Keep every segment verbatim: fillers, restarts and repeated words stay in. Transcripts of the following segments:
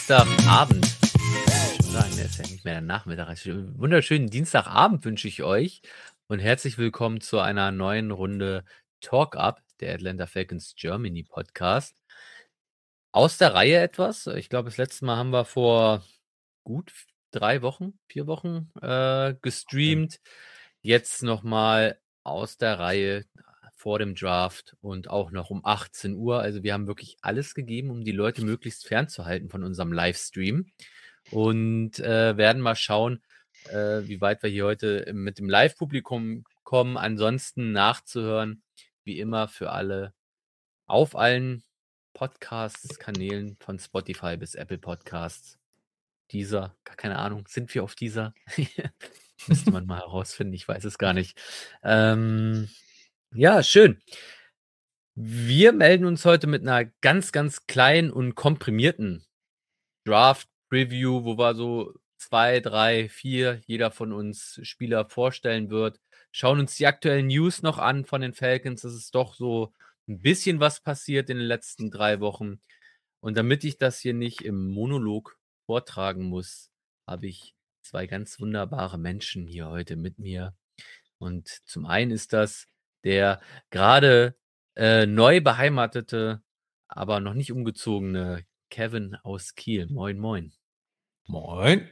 Dienstagabend. Ich schon sagen, der ist ja nicht mehr der Nachmittag. Also, wunderschönen Dienstagabend wünsche ich euch und herzlich willkommen zu einer neuen Runde Talk Up, der Atlanta Falcons Germany Podcast. Aus der Reihe etwas. Ich glaube, das letzte Mal haben wir vor gut drei Wochen, vier Wochen äh, gestreamt. Jetzt nochmal aus der Reihe vor dem Draft und auch noch um achtzehn Uhr. Also wir haben wirklich alles gegeben, um die Leute möglichst fernzuhalten von unserem Livestream und äh, werden mal schauen, äh, wie weit wir hier heute mit dem Live-Publikum kommen. Ansonsten nachzuhören, wie immer für alle auf allen Podcast-Kanälen von Spotify bis Apple Podcasts. Dieser, gar keine Ahnung, sind wir auf dieser? Müsste man mal herausfinden, ich weiß es gar nicht. Ähm, ja, schön. Wir melden uns heute mit einer ganz, ganz kleinen und komprimierten Draft-Preview, wo wir so zwei, drei, vier, jeder von uns Spieler vorstellen wird. Schauen uns die aktuellen News noch an von den Falcons. Es ist doch so ein bisschen was passiert in den letzten drei Wochen. Und damit ich das hier nicht im Monolog vortragen muss, habe ich zwei ganz wunderbare Menschen hier heute mit mir. Und zum einen ist das der gerade äh, neu beheimatete, aber noch nicht umgezogene Kevin aus Kiel. Moin, moin. Moin.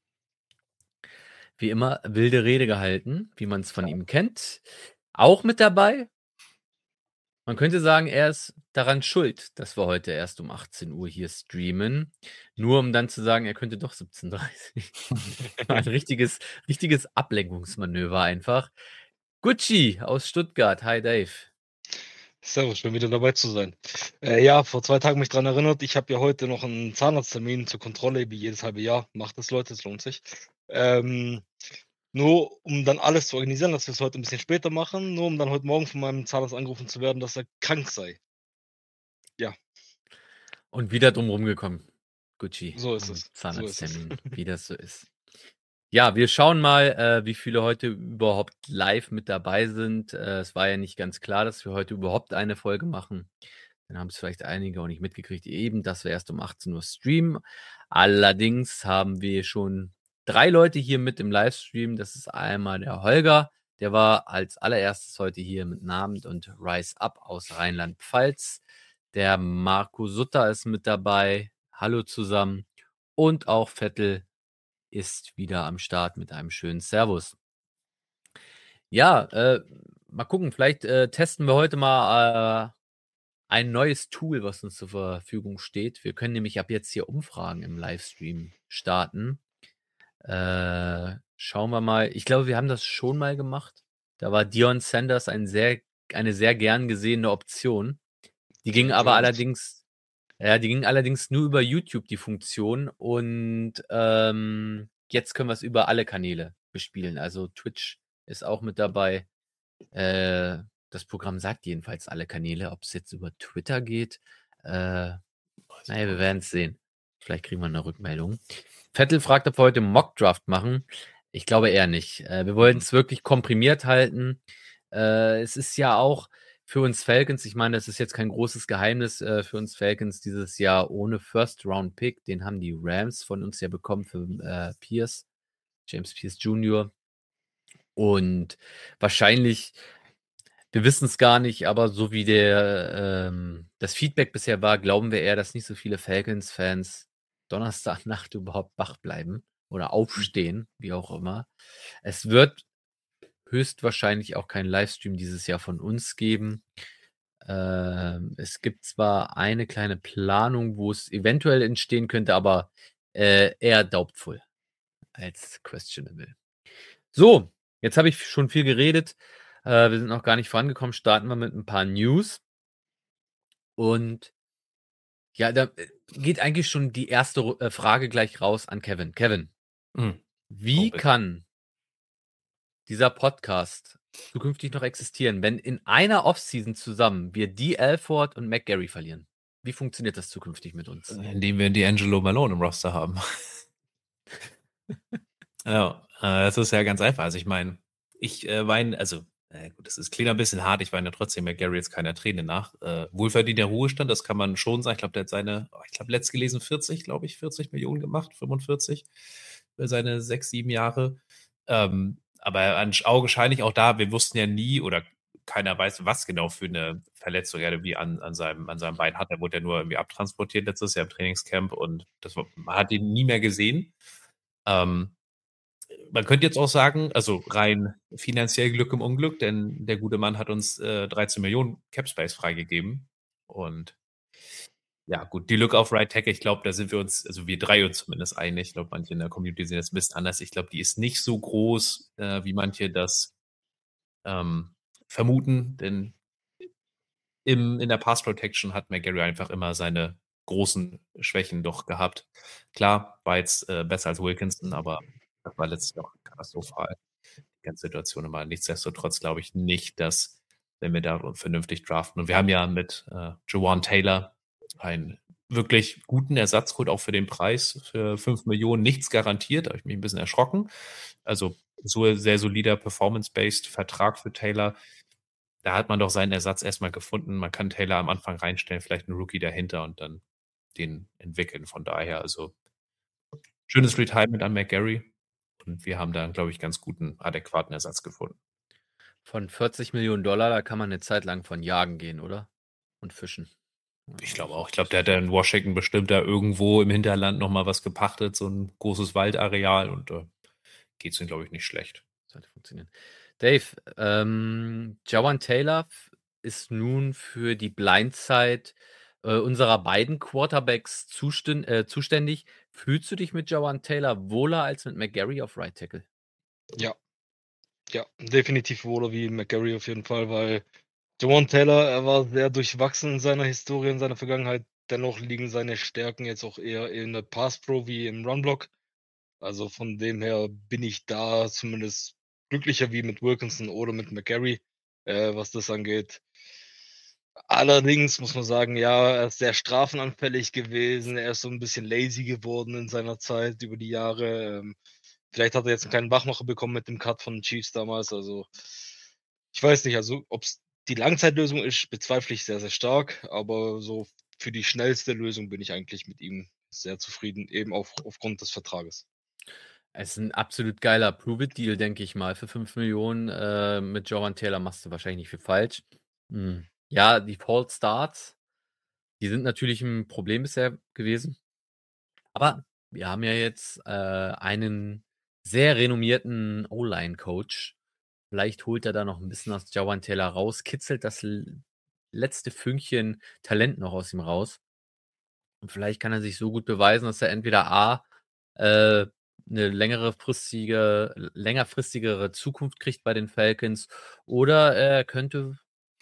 Wie immer wilde Rede gehalten, wie man es von ihm kennt. Auch mit dabei. Man könnte sagen, er ist daran schuld, dass wir heute erst um achtzehn Uhr hier streamen. Nur um dann zu sagen, er könnte doch siebzehn Uhr dreißig. Ein richtiges, richtiges Ablenkungsmanöver einfach. Gucci aus Stuttgart. Hi Dave. Servus, schön wieder dabei zu sein. Äh, ja, vor zwei Tagen mich daran erinnert, ich habe ja heute noch einen Zahnarzttermin zur Kontrolle, wie jedes halbe Jahr. Macht das, Leute, es lohnt sich. Ähm, nur um dann alles zu organisieren, dass wir es heute ein bisschen später machen, nur um dann heute Morgen von meinem Zahnarzt angerufen zu werden, dass er krank sei. Ja. Und wieder drum rumgekommen, Gucci. So ist es. Zahnarzttermin, so ist es. Wie das so ist. Ja, wir schauen mal, äh, wie viele heute überhaupt live mit dabei sind. Äh, es war ja nicht ganz klar, dass wir heute überhaupt eine Folge machen. Dann haben es vielleicht einige auch nicht mitgekriegt, eben, dass wir erst um achtzehn Uhr streamen. Allerdings haben wir schon drei Leute hier mit im Livestream. Das ist einmal der Holger, der war als allererstes heute hier mit Namen und Rise Up aus Rheinland-Pfalz. Der Marco Sutter ist mit dabei. Hallo zusammen. Und auch Vettel ist wieder am Start mit einem schönen Servus. Ja, äh, mal gucken, vielleicht äh, testen wir heute mal äh, ein neues Tool, was uns zur Verfügung steht. Wir können nämlich ab jetzt hier Umfragen im Livestream starten. Äh, schauen wir mal. Ich glaube, wir haben das schon mal gemacht. Da war Deion Sanders ein sehr, eine sehr gern gesehene Option. Die ging aber allerdings, ja, die ging allerdings nur über YouTube, die Funktion. Und ähm, jetzt können wir es über alle Kanäle bespielen. Also Twitch ist auch mit dabei. Äh, das Programm sagt jedenfalls alle Kanäle. Ob es jetzt über Twitter geht, äh, naja, wir werden es sehen. Vielleicht kriegen wir eine Rückmeldung. Vettel fragt, ob wir heute Mockdraft machen. Ich glaube eher nicht. Äh, wir wollen es wirklich komprimiert halten. Äh, es ist ja auch für uns Falcons, ich meine, das ist jetzt kein großes Geheimnis äh, für uns Falcons dieses Jahr ohne First-Round-Pick. Den haben die Rams von uns ja bekommen für äh, Pierce, James Pierce Junior Und wahrscheinlich, wir wissen es gar nicht, aber so wie der ähm, das Feedback bisher war, glauben wir eher, dass nicht so viele Falcons-Fans Donnerstagnacht überhaupt wach bleiben oder aufstehen, wie auch immer. Es wird höchstwahrscheinlich auch keinen Livestream dieses Jahr von uns geben. Ähm, es gibt zwar eine kleine Planung, wo es eventuell entstehen könnte, aber äh, eher doubtful als questionable. So, jetzt habe ich schon viel geredet. Äh, wir sind noch gar nicht vorangekommen. Starten wir mit ein paar News. Und ja, da geht eigentlich schon die erste äh, Frage gleich raus an Kevin. Kevin, Mhm. wie Okay. kann dieser Podcast zukünftig noch existieren, wenn in einer Offseason zusammen wir Dee Alford und McGarry verlieren? Wie funktioniert das zukünftig mit uns? Indem wir D'Angelo Malone im Roster haben. Ja, äh, das ist ja ganz einfach. Also ich meine, ich äh, weine, also Äh, gut, das ist klingt ein bisschen hart. Ich weine trotzdem McGarry jetzt keiner Träne nach. Äh, wohlverdienter Ruhestand, das kann man schon sagen. Ich glaube, der hat seine, oh, ich glaube, letzt gelesen vierzig, glaube ich, vierzig Millionen gemacht, fünfundvierzig für seine sechs, sieben Jahre. Ähm, aber an augenscheinlich auch da, wir wussten ja nie oder keiner weiß, was genau für eine Verletzung er irgendwie an, an, seinem, an seinem Bein hat. Er wurde ja nur irgendwie abtransportiert letztes Jahr im Trainingscamp und das war, man hat ihn nie mehr gesehen. Ähm, man könnte jetzt auch sagen, also rein finanziell Glück im Unglück, denn der gute Mann hat uns äh, dreizehn Millionen Capspace freigegeben. Und ja, gut, die Lücke auf Right Tackle, ich glaube, da sind wir uns, also wir drei uns zumindest einig. Ich glaube, manche in der Community sehen das ein bisschen anders. Ich glaube, die ist nicht so groß, äh, wie manche das ähm, vermuten, denn im, in der Pass Protection hat McGarry einfach immer seine großen Schwächen doch gehabt. Klar, war jetzt äh, besser als Wilkinson, aber das war letztlich auch katastrophal. Die ganze Situation immer. Nichtsdestotrotz glaube ich nicht, dass, wenn wir da vernünftig draften, und wir haben ja mit äh, Juwan Taylor einen wirklich guten Ersatzcode auch für den Preis, für fünf Millionen, nichts garantiert, da habe ich mich ein bisschen erschrocken. Also so sehr solider Performance-based Vertrag für Taylor. Da hat man doch seinen Ersatz erstmal gefunden. Man kann Taylor am Anfang reinstellen, vielleicht einen Rookie dahinter und dann den entwickeln. Von daher, also schönes Retirement an McGarry. Und wir haben da, glaube ich, ganz guten, adäquaten Ersatz gefunden. Von vierzig Millionen Dollar, da kann man eine Zeit lang von jagen gehen, oder? Und fischen. Ich glaube auch. Ich glaube, der hat ja in Washington bestimmt da irgendwo im Hinterland nochmal was gepachtet, so ein großes Waldareal und äh, geht es ihm, glaube ich, nicht schlecht. Sollte funktionieren. Dave, ähm, Jawan Taylor ist nun für die Blindside äh, unserer beiden Quarterbacks zustän äh, zuständig. Fühlst du dich mit Jawan Taylor wohler als mit McGarry auf Right Tackle? Ja. Ja, definitiv wohler wie McGarry auf jeden Fall, weil Jawan Taylor, er war sehr durchwachsen in seiner Historie, in seiner Vergangenheit. Dennoch liegen seine Stärken jetzt auch eher in der Pass Pro wie im Run Block. Also von dem her bin ich da zumindest glücklicher wie mit Wilkinson oder mit McGarry, äh, was das angeht. Allerdings muss man sagen, ja, er ist sehr strafenanfällig gewesen. Er ist so ein bisschen lazy geworden in seiner Zeit über die Jahre. Ähm, vielleicht hat er jetzt 'n kleinen Wachmacher bekommen mit dem Cut von den Chiefs damals. Also, ich weiß nicht, also ob's die Langzeitlösung ist, bezweifle ich sehr, sehr stark, aber so für die schnellste Lösung bin ich eigentlich mit ihm sehr zufrieden, eben auf aufgrund des Vertrages. Es ist ein absolut geiler Prove-It-Deal, denke ich mal. Für fünf Millionen äh, mit Jawan Taylor machst du wahrscheinlich nicht viel falsch. Hm. Ja, die False Starts, die sind natürlich ein Problem bisher gewesen. Aber wir haben ja jetzt äh, einen sehr renommierten O-Line-Coach. Vielleicht holt er da noch ein bisschen aus Jawan Taylor raus, kitzelt das l- letzte Fünkchen Talent noch aus ihm raus. Und vielleicht kann er sich so gut beweisen, dass er entweder A, äh, eine längere fristige, längerfristigere Zukunft kriegt bei den Falcons oder er könnte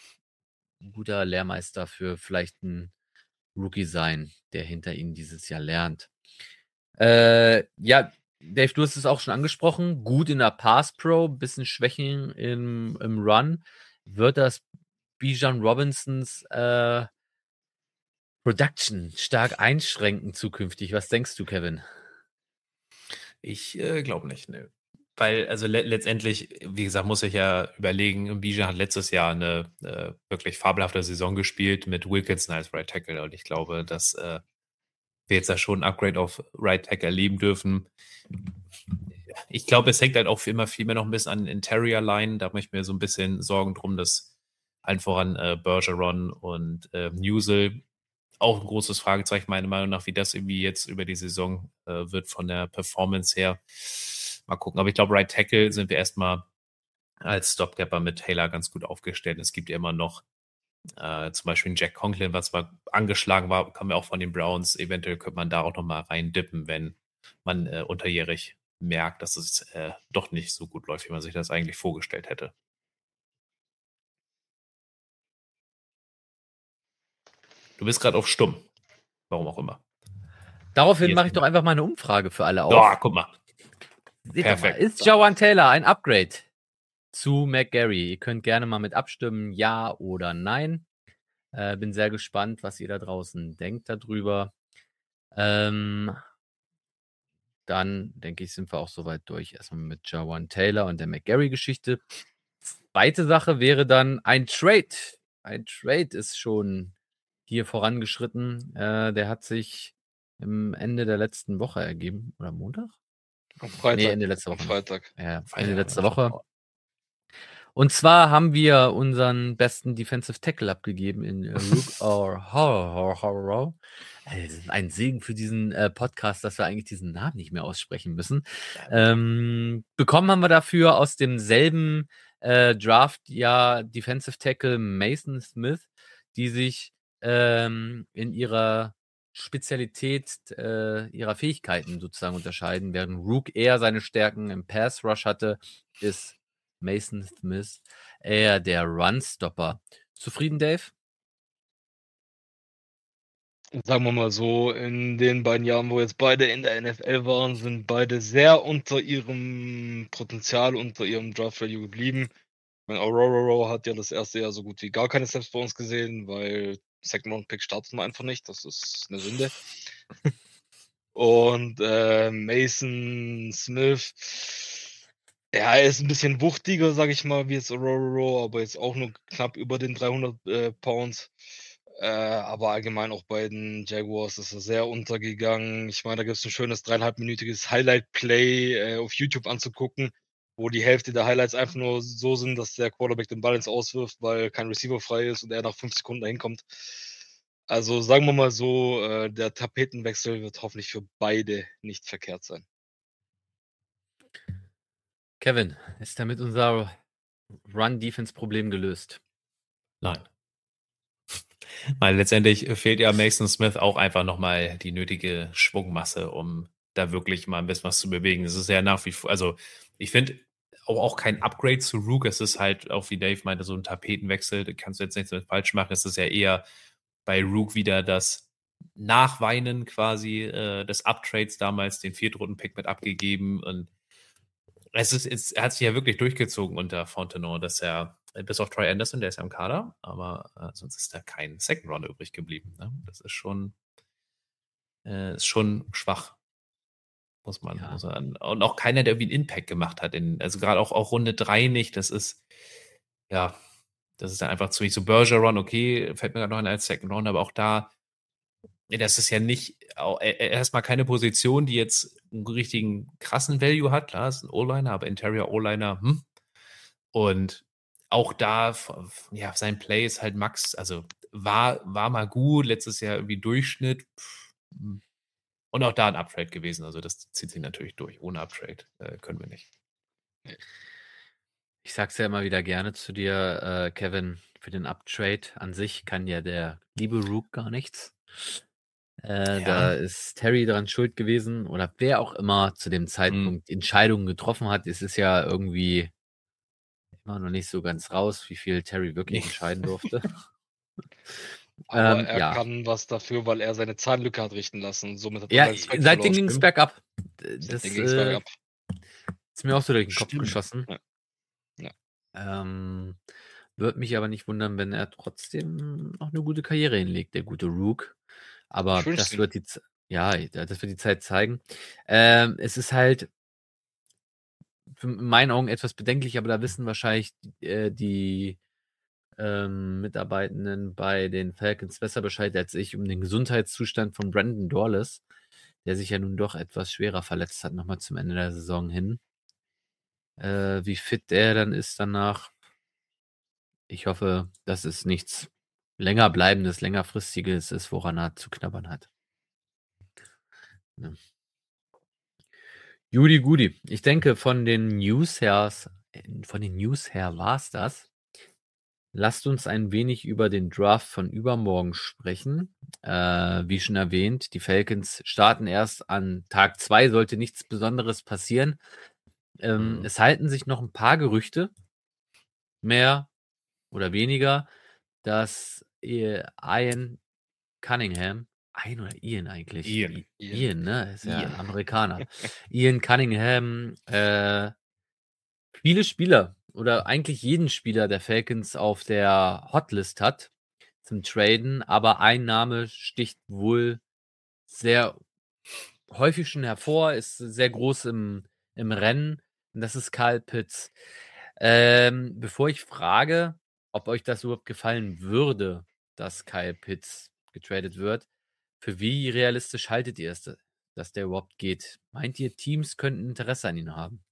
ein guter Lehrmeister für vielleicht einen Rookie sein, der hinter ihnen dieses Jahr lernt. Äh, ja, Dave, du hast es auch schon angesprochen. Gut in der Pass Pro, bisschen Schwächen im, im Run. Wird das Bijan Robinsons äh, Production stark einschränken zukünftig? Was denkst du, Kevin? Ich äh, glaube nicht, ne. Weil, also le letztendlich, wie gesagt, muss ich ja überlegen, Bijan hat letztes Jahr eine äh, wirklich fabelhafte Saison gespielt mit Wilkinson als Right Tackle und ich glaube, dass äh, wir jetzt da schon ein Upgrade auf Right Tackle erleben dürfen. Ich glaube, es hängt halt auch für immer viel mehr noch ein bisschen an Interior Line. Da mache ich mir so ein bisschen Sorgen drum, dass allen voran äh, Bergeron und äh, Newsel auch ein großes Fragezeichen, meiner Meinung nach, wie das irgendwie jetzt über die Saison äh, wird von der Performance her. Mal gucken. Aber ich glaube, Right Tackle sind wir erstmal als Stopgapper mit Taylor ganz gut aufgestellt. Es gibt ja immer noch äh, zum Beispiel einen Jack Conklin, was mal angeschlagen war, kam ja auch von den Browns. Eventuell könnte man da auch nochmal reindippen, wenn man äh, unterjährig merkt, dass es äh, doch nicht so gut läuft, wie man sich das eigentlich vorgestellt hätte. Du bist gerade auf stumm. Warum auch immer. Daraufhin Jetzt- mache ich doch einfach mal eine Umfrage für alle auf. Oh, guck mal. Seht doch mal, Perfekt. ist Jawan Taylor ein Upgrade zu McGarry? Ihr könnt gerne mal mit abstimmen, ja oder nein. Äh, bin sehr gespannt, was ihr da draußen denkt darüber. Ähm, dann denke ich, sind wir auch soweit durch. Erstmal mit Jawan Taylor und der McGarry-Geschichte. zweite Sache wäre dann ein Trade. Ein Trade ist schon hier vorangeschritten. Äh, der hat sich am Ende der letzten Woche ergeben. Oder Montag? Am Freitag. Nee, Ende letzter Am Woche. Freitag. Ja, Freitag Ende haben letzter wir noch Woche. Pause. Und zwar haben wir unseren besten Defensive Tackle abgegeben in äh, Rook or Horror. Horror. Das ist ein Segen für diesen äh, Podcast, dass wir eigentlich diesen Namen nicht mehr aussprechen müssen. Ähm, bekommen haben wir dafür aus demselben äh, Draft-Jahr Defensive Tackle Mason Smith, die sich ähm, in ihrer Spezialität äh, ihrer Fähigkeiten sozusagen unterscheiden. Während Rook eher seine Stärken im Pass Rush hatte, ist Mason Smith eher der Run-Stopper. Zufrieden, Dave? Sagen wir mal so, in den beiden Jahren, wo jetzt beide in der N F L waren, sind beide sehr unter ihrem Potenzial, unter ihrem Draft-Value geblieben. Mein Aurora hat ja das erste Jahr so gut wie gar keine Snaps bei uns gesehen, weil Second-Round-Pick startet man einfach nicht. Das ist eine Sünde. Und äh, Mason Smith, ja, er ist ein bisschen wuchtiger, sag ich mal, wie jetzt Aurora, aber jetzt auch nur knapp über den dreihundert äh, Pounds. Äh, aber allgemein auch bei den Jaguars ist er sehr untergegangen. Ich meine, da gibt es ein schönes dreieinhalbminütiges Highlight-Play äh, auf YouTube anzugucken, wo die Hälfte der Highlights einfach nur so sind, dass der Quarterback den Ball ins Auswirft, weil kein Receiver frei ist und er nach fünf Sekunden dahin kommt. Also sagen wir mal so, äh, der Tapetenwechsel wird hoffentlich für beide nicht verkehrt sein. Kevin, ist damit unser Run-Defense-Problem gelöst? Nein. Weil letztendlich fehlt ja Mason Smith auch einfach nochmal die nötige Schwungmasse, um da wirklich mal ein bisschen was zu bewegen. Es ist ja nach wie vor, also ich finde auch, auch kein Upgrade zu Rook. Es ist halt, auch wie Dave meinte, so ein Tapetenwechsel. Da kannst du jetzt nichts mit falsch machen. Es ist ja eher bei Rook wieder das Nachweinen quasi äh, des Uptrades damals, den Viertrunden-Pick mit abgegeben. Und es ist, es hat sich ja wirklich durchgezogen unter Fontenot, dass er, bis auf Troy Anderson, der ist ja im Kader, aber äh, sonst ist da kein Second Round übrig geblieben. Ne? Das ist schon, äh, ist schon schwach, muss man, Ja. muss man. Und auch keiner, der irgendwie einen Impact gemacht hat. In, also gerade auch, auch Runde drei nicht. Das ist, ja, das ist dann einfach zu wenig. So Bergeron, okay, fällt mir gerade noch ein als Second Round, aber auch da, das ist ja nicht erstmal keine Position, die jetzt einen richtigen krassen Value hat. Klar, ist ein O-Liner, aber Interior O-Liner, hm. Und auch da, ja, sein Play ist halt Max, also war, war mal gut, letztes Jahr irgendwie Durchschnitt. Und auch da ein Uptrade gewesen. Also das zieht sich natürlich durch. Ohne Uptrade äh, können wir nicht. Ich sag's ja immer wieder gerne zu dir, äh, Kevin, für den Uptrade an sich kann ja der liebe Rook gar nichts. Äh, Ja. Da ist Terry dran schuld gewesen oder wer auch immer zu dem Zeitpunkt Entscheidungen getroffen hat. Es ist ja irgendwie immer noch nicht so ganz raus, wie viel Terry wirklich Nee. entscheiden durfte. Aber Ähm, er ja. kann was dafür, weil er seine Zahnlücke hat richten lassen. Und somit hat Ja, er Respekt seitdem verloren. ging's stimmt. bergab. D- Das Seitdem ging's äh, bergab. ist mir auch so durch den Kopf Stimmt. geschossen. Ja. Ja. Ähm, Würde mich aber nicht wundern, wenn er trotzdem noch eine gute Karriere hinlegt, der gute Rook. Aber Ich wünsch's das ihm. wird die Z- ja, das wird die Zeit zeigen. Ähm, es ist halt für- in meinen Augen etwas bedenklich, aber da wissen wahrscheinlich äh, die ähm, Mitarbeitenden bei den Falcons besser Bescheid als ich um den Gesundheitszustand von Brandon Dorless, der sich ja nun doch etwas schwerer verletzt hat, nochmal zum Ende der Saison hin. Äh, wie fit er dann ist danach. Ich hoffe, dass es nichts länger bleibendes, längerfristiges ist, woran er zu knabbern hat. Ja. Judy Goody. Ich denke, von den News her, von den News her war es das. Lasst uns ein wenig über den Draft von übermorgen sprechen. Äh, wie schon erwähnt, die Falcons starten erst an Tag zwei, sollte nichts Besonderes passieren. Ähm, Mhm. Es halten sich noch ein paar Gerüchte, mehr oder weniger, dass äh, Ian Cunningham, Ian oder Ian eigentlich? Ian. I- Ian. Ian, ne? Ist ja Ian. Amerikaner. Ian Cunningham, äh, viele Spieler oder eigentlich jeden Spieler der Falcons auf der Hotlist hat zum Traden, aber ein Name sticht wohl sehr häufig schon hervor, ist sehr groß im, im Rennen und das ist Kyle Pitts. Ähm, bevor ich frage, ob euch das überhaupt gefallen würde, dass Kyle Pitts getradet wird, für wie realistisch haltet ihr es, dass der überhaupt geht? Meint ihr, Teams könnten Interesse an ihn haben?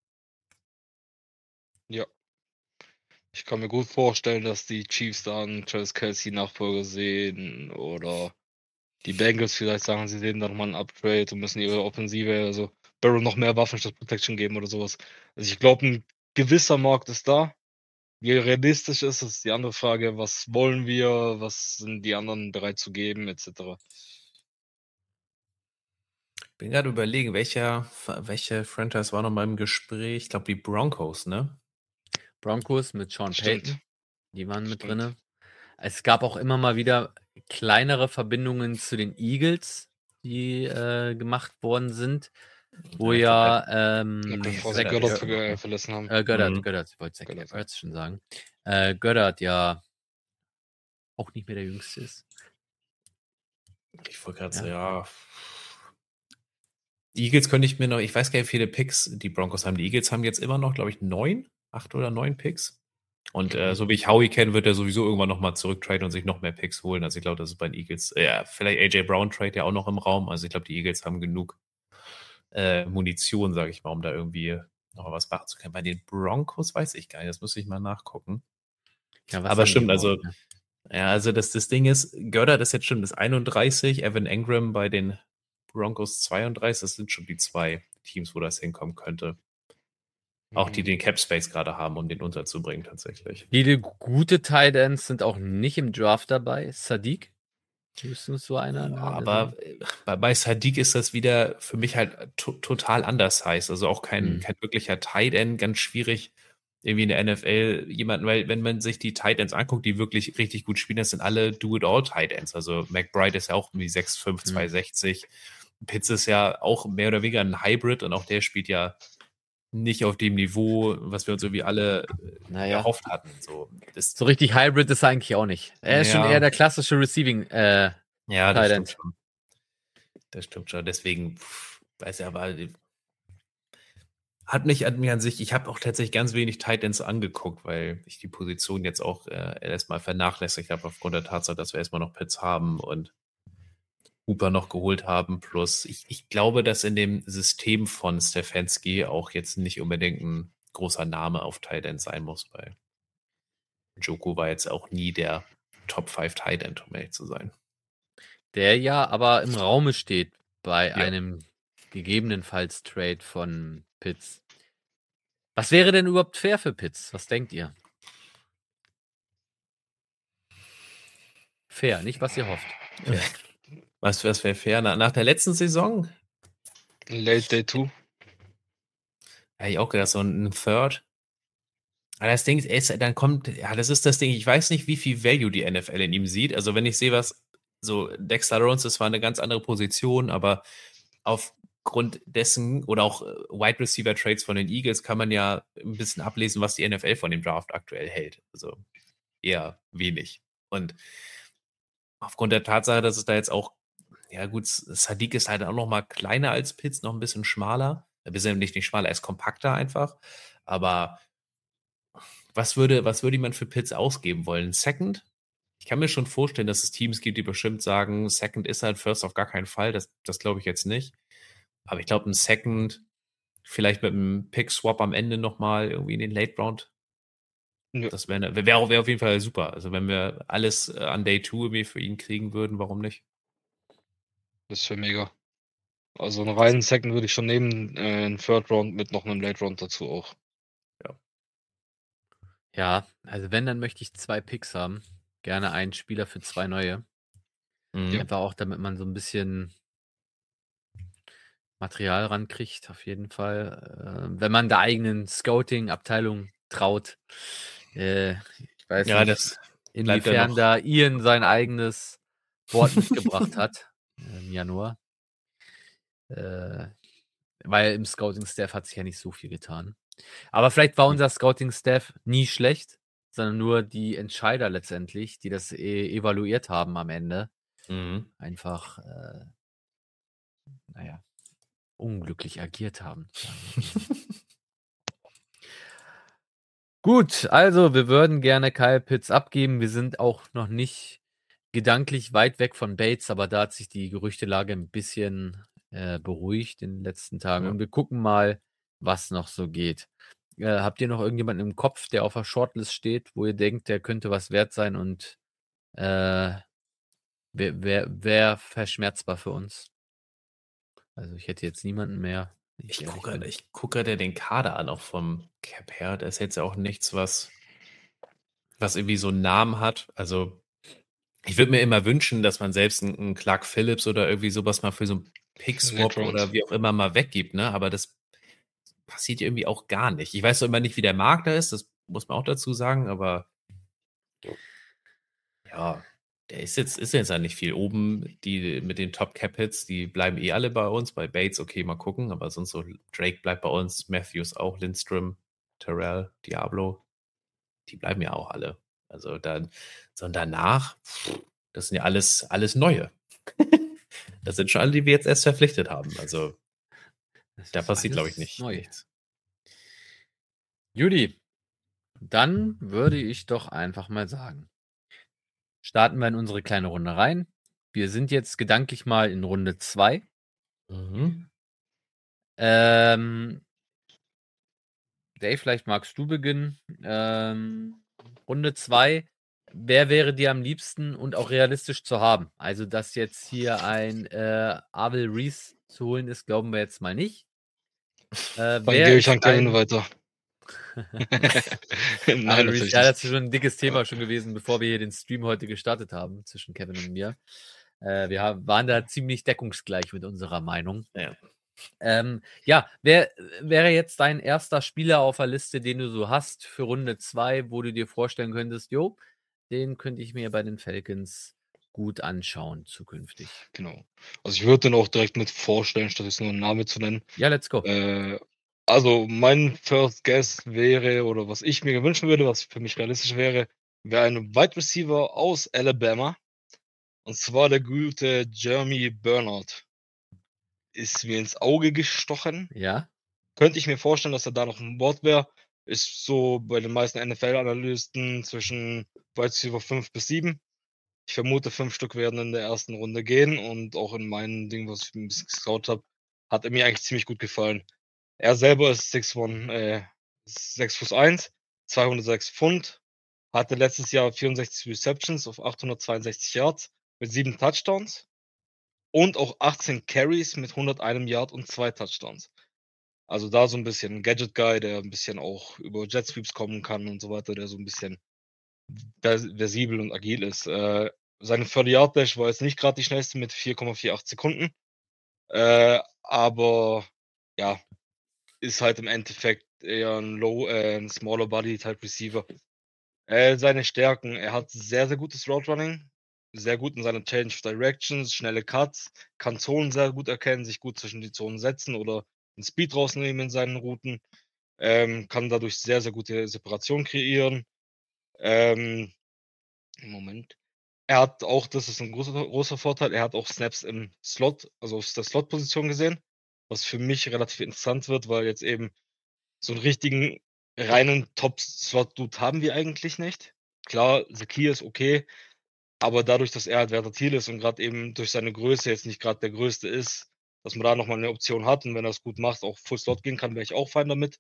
Ja. Ich kann mir gut vorstellen, dass die Chiefs da einen Travis Kelce Nachfolger sehen oder die Bengals vielleicht sagen, sie sehen da nochmal einen Upgrade und müssen ihre Offensive, also Barrow noch mehr Waffen statt Protection geben oder sowas. Also ich glaube, ein gewisser Markt ist da. Wie realistisch ist, ist die andere Frage. Was wollen wir? Was sind die anderen bereit zu geben, et cetera. Ich bin gerade überlegen, welcher, welche Franchise war noch mal im Gespräch? Ich glaube, die Broncos, ne? Broncos mit Sean Stimmt. Payton, die waren mit Stimmt. drinne. Es gab auch immer mal wieder kleinere Verbindungen zu den Eagles, die äh, gemacht worden sind, wo Ja, ja, ähm, Ja, bevor sie sie Goddard Goddard ist ver noch, ne? äh, verlassen haben. äh, Goddard, Mhm. Goddard, ich wollte Zach Goddard, ja. Ertz schon sagen, äh, Goddard ja auch nicht mehr der Jüngste ist. Ich wollte gerade Ja. sagen, ja. Die Eagles könnte ich mir noch, ich weiß gar nicht, wie viele Picks die Broncos haben. Die Eagles haben jetzt immer noch, glaube ich, neun, acht oder neun Picks. Und äh, Mhm. so wie ich Howie kenne, wird er sowieso irgendwann nochmal zurücktraden und sich noch mehr Picks holen. Also ich glaube, das ist bei den Eagles, äh, ja, vielleicht A J Brown Trade ja auch noch im Raum. Also ich glaube, die Eagles haben genug äh, Munition, sage ich mal, um da irgendwie noch was machen zu können. Bei den Broncos weiß ich gar nicht, das müsste ich mal nachgucken. Ja, was Aber haben die stimmt, also, überhaupt, ne? ja, also das, das Ding ist, Goddard ist jetzt schon bis einunddreißig, Evan Engram bei den Broncos zweiunddreißig, das sind schon die zwei Teams, wo das hinkommen könnte. Auch die Mhm. den Cap Space gerade haben, um den unterzubringen tatsächlich. Viele gute Tight Ends sind auch nicht im Draft dabei. Sadiq, müsste so einer. Ne? Aber äh, bei, bei Sadiq ist das wieder für mich halt to total anders heißt. Also auch kein, Mhm. kein wirklicher Tight End, ganz schwierig irgendwie in der N F L jemanden, weil wenn man sich die Tight Ends anguckt, die wirklich richtig gut spielen, das sind alle Do-it-all Tight Ends. Also McBride ist ja auch irgendwie sechs fünf, zweihundertsechzig. Pitts ist ja auch mehr oder weniger ein Hybrid und auch der spielt ja nicht auf dem Niveau, was wir uns irgendwie alle Naja. erhofft hatten. So, das, So richtig Hybrid ist er eigentlich auch nicht. Er ist Ja. schon eher der klassische Receiving äh, ja, das Tight stimmt End. schon. Das stimmt schon. Deswegen, pff, weiß ja, aber hat mich an mir an sich, ich habe auch tatsächlich ganz wenig Tight Ends angeguckt, weil ich die Position jetzt auch äh, erstmal vernachlässigt habe aufgrund der Tatsache, dass wir erstmal noch Pitts haben und Hooper noch geholt haben. Plus, ich, ich glaube, dass in dem System von Stefanski auch jetzt nicht unbedingt ein großer Name auf Tight End sein muss, weil Njoku war jetzt auch nie der Top fünf Tight End, um ehrlich zu sein. Der ja aber im Raume steht bei Ja. einem gegebenenfalls Trade von Pitts. Was wäre denn überhaupt fair für Pitts? Was denkt ihr? Fair, nicht was ihr hofft. Fair. Was, was wäre fair? Na, nach der letzten Saison Late Day zwei. hätte ich auch gedacht, so ein Third. Aber das Ding ist, dann kommt, ja, das ist das Ding, ich weiß nicht, wie viel Value die N F L in ihm sieht. Also wenn ich sehe, was so Dexter Lawrence, das war eine ganz andere Position, aber aufgrund dessen oder auch äh, Wide Receiver Trades von den Eagles kann man ja ein bisschen ablesen, was die N F L von dem Draft aktuell hält. Also eher wenig. Und aufgrund der Tatsache, dass es da jetzt auch, ja gut, Sadiq ist halt auch noch mal kleiner als Pitts, noch ein bisschen schmaler. Ein bisschen nicht, nicht schmaler, er ist kompakter einfach. Aber was würde, was würde man für Pitts ausgeben wollen? Second? Ich kann mir schon vorstellen, dass es Teams gibt, die bestimmt sagen, Second ist halt First auf gar keinen Fall. Das, das glaube ich jetzt nicht. Aber ich glaube, ein Second, vielleicht mit einem Pick-Swap am Ende nochmal irgendwie in den Late Round. Ja. Das wäre wär, wär auf jeden Fall super. Also wenn wir alles äh, an Day zwei irgendwie für ihn kriegen würden, warum nicht? Das wäre mega. Also einen reinen Second würde ich schon nehmen, äh, einen Third Round mit noch einem Late Round dazu auch. Ja, also wenn, dann möchte ich zwei Picks haben. Gerne einen Spieler für zwei neue. Mhm. Einfach auch, damit man so ein bisschen Material rankriegt, auf jeden Fall. Äh, wenn man der eigenen Scouting-Abteilung traut. Äh, ich weiß Ja, nicht, das bleibt ja inwiefern noch. da Ian sein eigenes Board mitgebracht hat äh, im Januar. Äh, weil im Scouting-Staff hat sich ja nicht so viel getan. Aber vielleicht war unser Scouting-Staff nie schlecht, sondern nur die Entscheider letztendlich, die das e evaluiert haben am Ende, Mhm. einfach, äh, naja, unglücklich agiert haben. sagen wir mal. Gut, also wir würden gerne Kyle Pitts abgeben. Wir sind auch noch nicht gedanklich weit weg von Bates, aber da hat sich die Gerüchtelage ein bisschen äh, beruhigt in den letzten Tagen. Ja. Und wir gucken mal, was noch so geht. Äh, habt ihr noch irgendjemanden im Kopf, der auf der Shortlist steht, wo ihr denkt, der könnte was wert sein und äh, wer, wer, wer verschmerzbar für uns? Also ich hätte jetzt niemanden mehr. wenn Ich ehrlich gucke bin. ich guck gerade den Kader an, auch vom Cap her. Da ist jetzt ja auch nichts, was, was irgendwie so einen Namen hat. Also ich würde mir immer wünschen, dass man selbst einen, einen Clark Phillips oder irgendwie sowas mal für so einen Pick-Swap Late Round. oder wie auch immer mal weggibt, ne? Aber das passiert ja irgendwie auch gar nicht. Ich weiß doch immer nicht, wie der Markt da ist, das muss man auch dazu sagen, aber ja, der ist jetzt, ist jetzt ja nicht viel. Oben, die mit den Top-Cap-Hits, die bleiben eh alle bei uns. Bei Bates, okay, mal gucken, aber sonst so, Drake bleibt bei uns, Matthews auch, Lindstrom, Terrell, Diablo, die bleiben ja auch alle. Also dann, so und danach, pff, das sind ja alles, alles Neue. Das sind schon alle, die wir jetzt erst verpflichtet haben. Also Das da ist passiert, glaube alles ich, nicht, neu. nichts. Judy, dann würde ich doch einfach mal sagen, starten wir in unsere kleine Runde rein. Wir sind jetzt gedanklich mal in Runde zwei. Mhm. Ähm, Dave, vielleicht magst du beginnen. Ähm, Runde zwei. Wer wäre dir am liebsten und auch realistisch zu haben? Also, dass jetzt hier ein äh, Abel Reese zu holen ist, glauben wir jetzt mal nicht. Äh, Dann wer gebe ich ist an Kevin dein... weiter. Nein, Abel Reese, natürlich ja, das ist nicht. schon ein dickes Thema schon gewesen, bevor wir hier den Stream heute gestartet haben, zwischen Kevin und mir. Äh, wir haben, waren da ziemlich deckungsgleich mit unserer Meinung. Ja. Ähm, ja, wer wäre jetzt dein erster Spieler auf der Liste, den du so hast für Runde zwei, wo du dir vorstellen könntest, jo, den könnte ich mir bei den Falcons gut anschauen zukünftig. Genau. Also ich würde den auch direkt mit vorstellen, statt jetzt nur einen Namen zu nennen. Ja, let's go. Äh, also mein First Guess wäre, oder was ich mir wünschen würde, was für mich realistisch wäre, wäre ein Wide Receiver aus Alabama. Und zwar der gute Jeremy Bernard. Ist mir ins Auge gestochen. Ja, Könnte ich mir vorstellen, dass er da noch ein Board wäre. Ist so bei den meisten N F L-Analysten zwischen Wide Receiver fünf bis sieben. Ich vermute, fünf Stück werden in der ersten Runde gehen und auch in meinen Dingen, was ich ein bisschen geschaut habe, hat er mir eigentlich ziemlich gut gefallen. Er selber ist sechs Fuß äh, sechs Fuß eins, zweihundertsechs Pfund, hatte letztes Jahr vierundsechzig Receptions auf achthundertzweiundsechzig Yards mit sieben Touchdowns und auch achtzehn Carries mit hundertein Yard und zwei Touchdowns. Also da so ein bisschen 'n Gadget-Guy, der ein bisschen auch über Jet Sweeps kommen kann und so weiter, der so ein bisschen vers versibel und agil ist. Äh, seine vierzig Yard Dash war jetzt nicht gerade die schnellste mit vier Komma achtundvierzig Sekunden. Äh, aber ja, ist halt im Endeffekt eher ein Low äh, 'n smaller Body Type Receiver. Äh, seine Stärken: Er hat sehr, sehr gutes Route Running, sehr gut in seiner Change of Directions, schnelle Cuts, kann Zonen sehr gut erkennen, sich gut zwischen die Zonen setzen oder 'n Speed rausnehmen in seinen Routen, ähm, kann dadurch sehr, sehr gute Separation kreieren. Ähm, Moment. Er hat auch, das ist 'n großer großer Vorteil, er hat auch Snaps im Slot, also aus der Slot-Position gesehen, was für mich relativ interessant wird, weil jetzt eben so 'n richtigen reinen Top-Slot-Dude haben wir eigentlich nicht. Klar, Zakir ist okay, aber dadurch, dass er halt versatil ist und grad eben durch seine Größe jetzt nicht grad der Größte ist, dass man da noch mal 'ne Option hat und wenn er's gut macht, auch Full Slot gehen kann, wäre ich auch fein damit.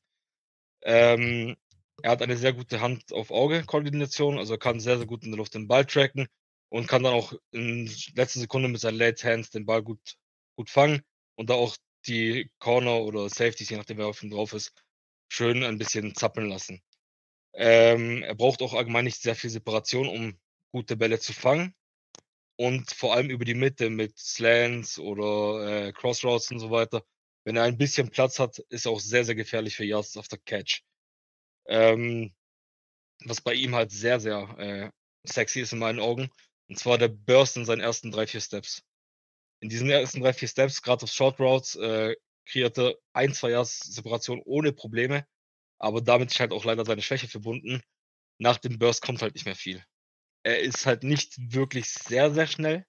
Ähm, er hat eine sehr gute Hand-auf-Auge-Koordination, also er kann sehr, sehr gut in der Luft den Ball tracken und kann dann auch in letzter Sekunde mit seinen Late Hands den Ball gut gut fangen und da auch die Corner oder Safeties, je nachdem wer auf ihm drauf ist, schön ein bisschen zappeln lassen. Ähm, er braucht auch allgemein nicht sehr viel Separation, um gute Bälle zu fangen und vor allem über die Mitte mit Slants oder, äh, Crossroutes und so weiter. Wenn er ein bisschen Platz hat, ist er auch sehr, sehr gefährlich für Yards after Catch. Ähm, was bei ihm halt sehr, sehr, äh, sexy ist in meinen Augen, und zwar der Burst in seinen ersten drei, vier Steps. In diesen ersten drei, vier Steps, grad auf Short Routes, äh, kreiert er ein, zwei Yards Separation ohne Probleme, aber damit ist halt auch leider seine Schwäche verbunden. Nach dem Burst kommt halt nicht mehr viel. Er ist halt nicht wirklich sehr, sehr schnell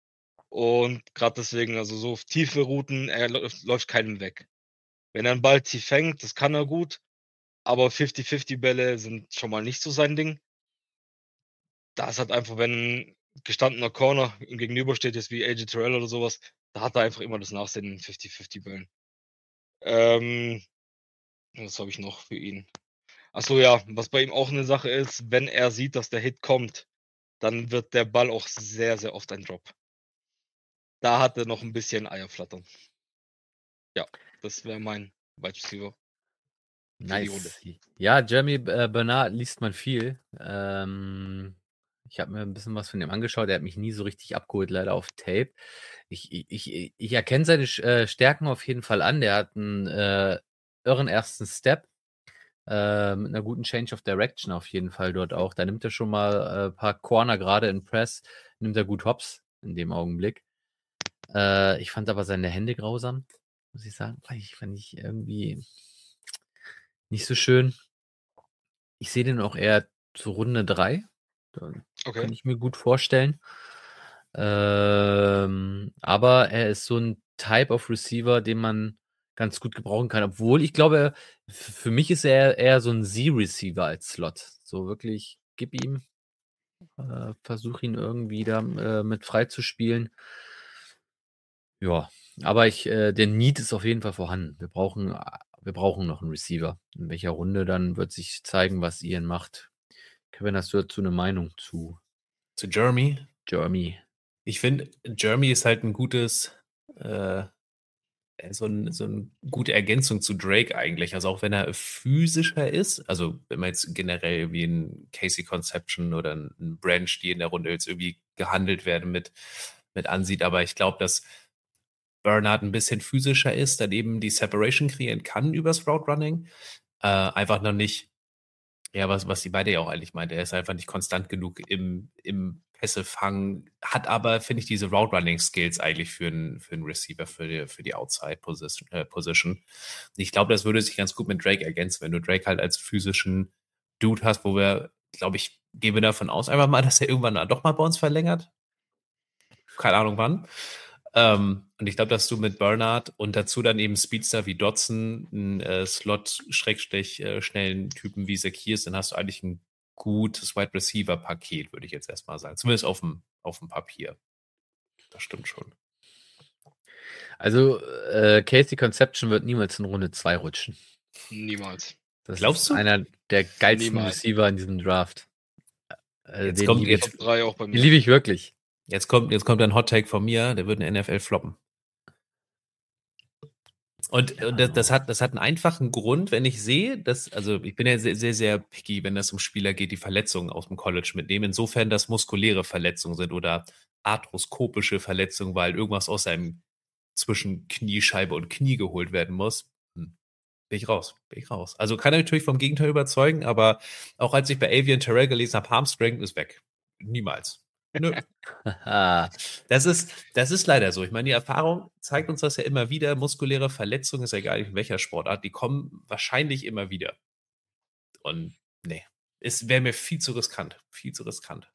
und grad deswegen, also so auf tiefe Routen, er läuft läuft keinem weg. Wenn er 'n Ball tief fängt, das kann er gut, aber fünfzig fünfzig Bälle sind schon mal nicht so sein Ding. Da ist halt einfach, wenn 'n gestandener Corner ihm gegenübersteht, jetzt wie A J Terrell oder sowas, da hat er einfach immer das Nachsehen in fünfzig fünfzig Bällen. Ähm, was habe ich noch für ihn? Ach so, ja, was bei ihm auch eine Sache ist, wenn er sieht, dass der Hit kommt, dann wird der Ball auch sehr, sehr oft ein Drop. Da hat er noch ein bisschen Eierflattern. Ja, das wäre mein Wide Receiver für die Runde. Nice. Ja, Jeremy äh, Bernard liest man viel. Ähm, ich habe mir ein bisschen was von ihm angeschaut. Er hat mich nie so richtig abgeholt, leider auf Tape. Ich, ich, ich, ich erkenne seine äh, Stärken auf jeden Fall an. Der hat einen äh, irren ersten Step. Äh, mit einer guten Change of Direction auf jeden Fall dort auch. Da nimmt er schon mal ein äh, paar Corner, gerade in Press, nimmt er gut Hops in dem Augenblick. Äh, ich fand aber seine Hände grausam, muss ich sagen. Ich fand ich irgendwie nicht so schön. Ich sehe den auch eher zu Runde drei. Okay. Kann ich mir gut vorstellen. Ähm, aber er ist so ein Type of Receiver, den man ganz gut gebrauchen kann. Obwohl, ich glaube, für mich ist er eher so ein Z-Receiver als Slot. So wirklich, gib ihm, äh, versuch ihn irgendwie da äh, mit frei zu spielen. Ja, aber ich, äh, der Need ist auf jeden Fall vorhanden. Wir brauchen, wir brauchen noch einen Receiver. In welcher Runde dann wird sich zeigen, was Ian macht. Kevin, hast du dazu eine Meinung zu Zu Jeremy? Jeremy? Ich finde, Jeremy ist halt ein gutes, äh, so, ein, so eine gute Ergänzung zu Drake eigentlich. Also auch wenn er physischer ist, also wenn man jetzt generell wie ein Casey Conception oder ein Branch, die in der Runde jetzt irgendwie gehandelt werden, mit, mit ansieht. Aber ich glaube, dass Bernard ein bisschen physischer ist, dann eben die Separation kreieren kann übers Route Running. Äh, einfach noch nicht, ja, was, was die beide ja auch eigentlich meinte. Er ist einfach nicht konstant genug im, im Pässe fangen, hat aber, finde ich, diese Route Running Skills eigentlich für einen für einen Receiver, für die, für die Outside Position. Äh, Position. Ich glaube, das würde sich ganz gut mit Drake ergänzen, wenn du Drake halt als physischen Dude hast, wo wir, glaube ich, gehen wir davon aus einfach mal, dass er irgendwann doch mal bei uns verlängert. Keine Ahnung wann. Ähm, und ich glaube, dass du mit Bernard und dazu dann eben Speedster wie Dotson, einen äh, Slot-schnellen Typen wie Zacchaeus, dann hast du eigentlich ein gutes Wide Receiver-Paket, würde ich jetzt erstmal sagen. Zumindest auf dem, auf dem Papier. Das stimmt schon. Also, äh, Casey Conception wird niemals in Runde zwei rutschen. Niemals. Das Glaubst ist du? einer der geilsten Niemals. Receiver in diesem Draft. Äh, Jetzt den kommt- liebe jetzt- ich, Top drei auch bei den mir. liebe ich wirklich. Jetzt kommt, jetzt kommt ein Hot-Take von mir, der wird in der N F L floppen. Und, und das, das, hat, das hat einen einfachen Grund, wenn ich sehe, dass, also ich bin ja sehr, sehr, sehr picky, wenn es um Spieler geht, die Verletzungen aus dem College mitnehmen. Insofern, dass muskuläre Verletzungen sind oder arthroskopische Verletzungen, weil irgendwas aus seinem zwischen Kniescheibe und Knie geholt werden muss. Hm. Bin ich raus, bin ich raus. Also kann er natürlich vom Gegenteil überzeugen, aber auch als ich bei Avian Terrell gelesen habe, Hamstring ist weg. Niemals. Nö. Haha. Das ist, das ist leider so. Ich meine, die Erfahrung zeigt uns das ja immer wieder. Muskuläre Verletzungen, ist ja egal in welcher Sportart, die kommen wahrscheinlich immer wieder. Und nee, es wäre mir viel zu riskant. Viel zu riskant.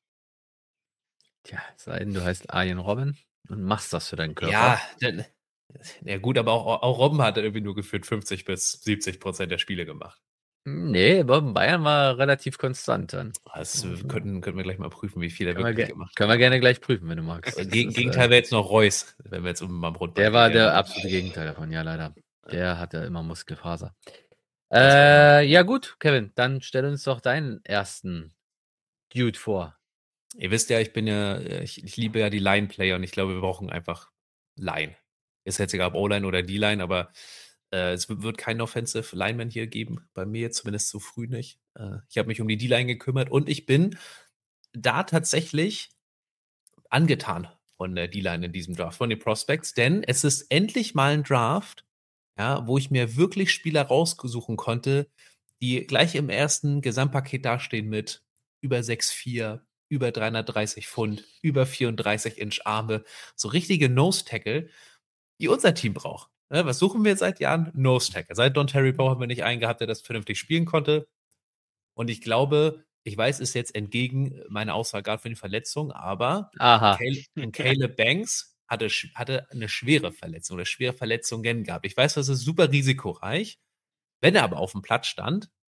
Tja, es sei denn, du heißt Arjen Robin und machst das für deinen Körper. Ja, dann, ja gut, aber auch, auch Robben hat irgendwie nur gefühlt fünfzig bis siebzig Prozent der Spiele gemacht. Nee, aber Bayern war relativ konstant dann. Das könnten, könnten wir gleich mal prüfen, wie viel er Können wir, wirklich ge- gemacht hat. können wir gerne gleich prüfen, wenn du magst. Äh, Das Geg ist, Gegenteil äh, wäre jetzt noch Reus, wenn wir jetzt um am Rundball Der war gehen. der absolute Gegenteil davon, ja leider. Der hatte immer Muskelfaser. Das Äh, ja gut, Kevin, dann stell uns doch deinen ersten Dude vor. Ihr wisst ja, ich bin ja, ich, ich liebe ja die Line-Player und ich glaube, wir brauchen einfach Line. Ist jetzt egal ob O-Line oder D-Line, aber äh, es wird keinen Offensive Lineman hier geben, bei mir zumindest so früh nicht. Äh, ich habe mich um die D-Line gekümmert und ich bin da tatsächlich angetan von der D-Line in diesem Draft, von den Prospects, denn es ist endlich mal ein Draft, ja, wo ich mir wirklich Spieler raussuchen konnte, die gleich im ersten Gesamtpaket dastehen mit über sechs vier, über dreihundertdreißig Pfund, über vierunddreißig Inch Arme, so richtige Nose-Tackle, die unser Team braucht. Ja, was suchen wir seit Jahren? Nose-Tackle. Seit Don Terry Poe haben wir nicht einen gehabt, der das vernünftig spielen konnte. Und ich glaube, ich weiß, ist jetzt entgegen meiner Aussage gerade für die Verletzung, aber Aha. Caleb, Caleb Banks hatte, hatte eine schwere Verletzung oder schwere Verletzungen gehabt. Ich weiß, das ist super risikoreich. Wenn er aber auf dem Platz stand,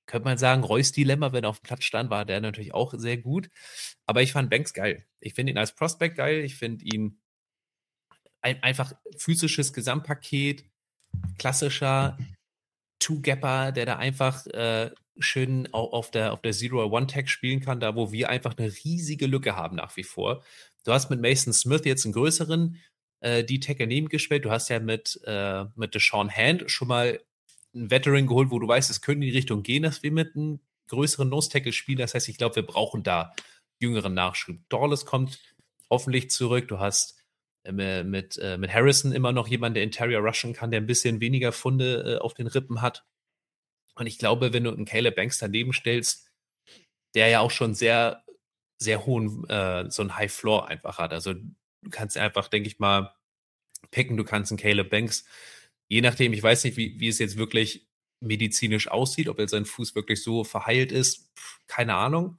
könnte man sagen, Reus Dilemma, wenn er auf dem Platz stand, war der natürlich auch sehr gut. Aber ich fand Banks geil. Ich finde ihn als Prospect geil. Ich finde ihn ein, einfach physisches Gesamtpaket, klassischer Two-Gapper, der da einfach äh, schön auch auf der, auf der Zero-One-Tag spielen kann, da wo wir einfach eine riesige Lücke haben nach wie vor. Du hast mit Mason Smith jetzt einen größeren äh, D-Tackle neben gespielt. Du hast ja mit, äh, mit Deshaun Hand schon mal einen Veteran geholt, wo du weißt, es könnte in die Richtung gehen, dass wir mit einem größeren Nose-Tackle spielen. Das heißt, ich glaube, wir brauchen da jüngeren Nachschub. Dorles kommt hoffentlich zurück. Du hast äh, mit, äh, mit Harrison immer noch jemanden, der Interior rushen kann, der ein bisschen weniger Funde äh, auf den Rippen hat. Und ich glaube, wenn du einen Caleb Banks daneben stellst, der ja auch schon sehr, sehr hohen, äh, so ein High Floor einfach hat. Also du kannst einfach, denke ich mal, picken, du kannst einen Caleb Banks, je nachdem, ich weiß nicht, wie, wie es jetzt wirklich medizinisch aussieht, ob jetzt sein Fuß wirklich so verheilt ist, keine Ahnung.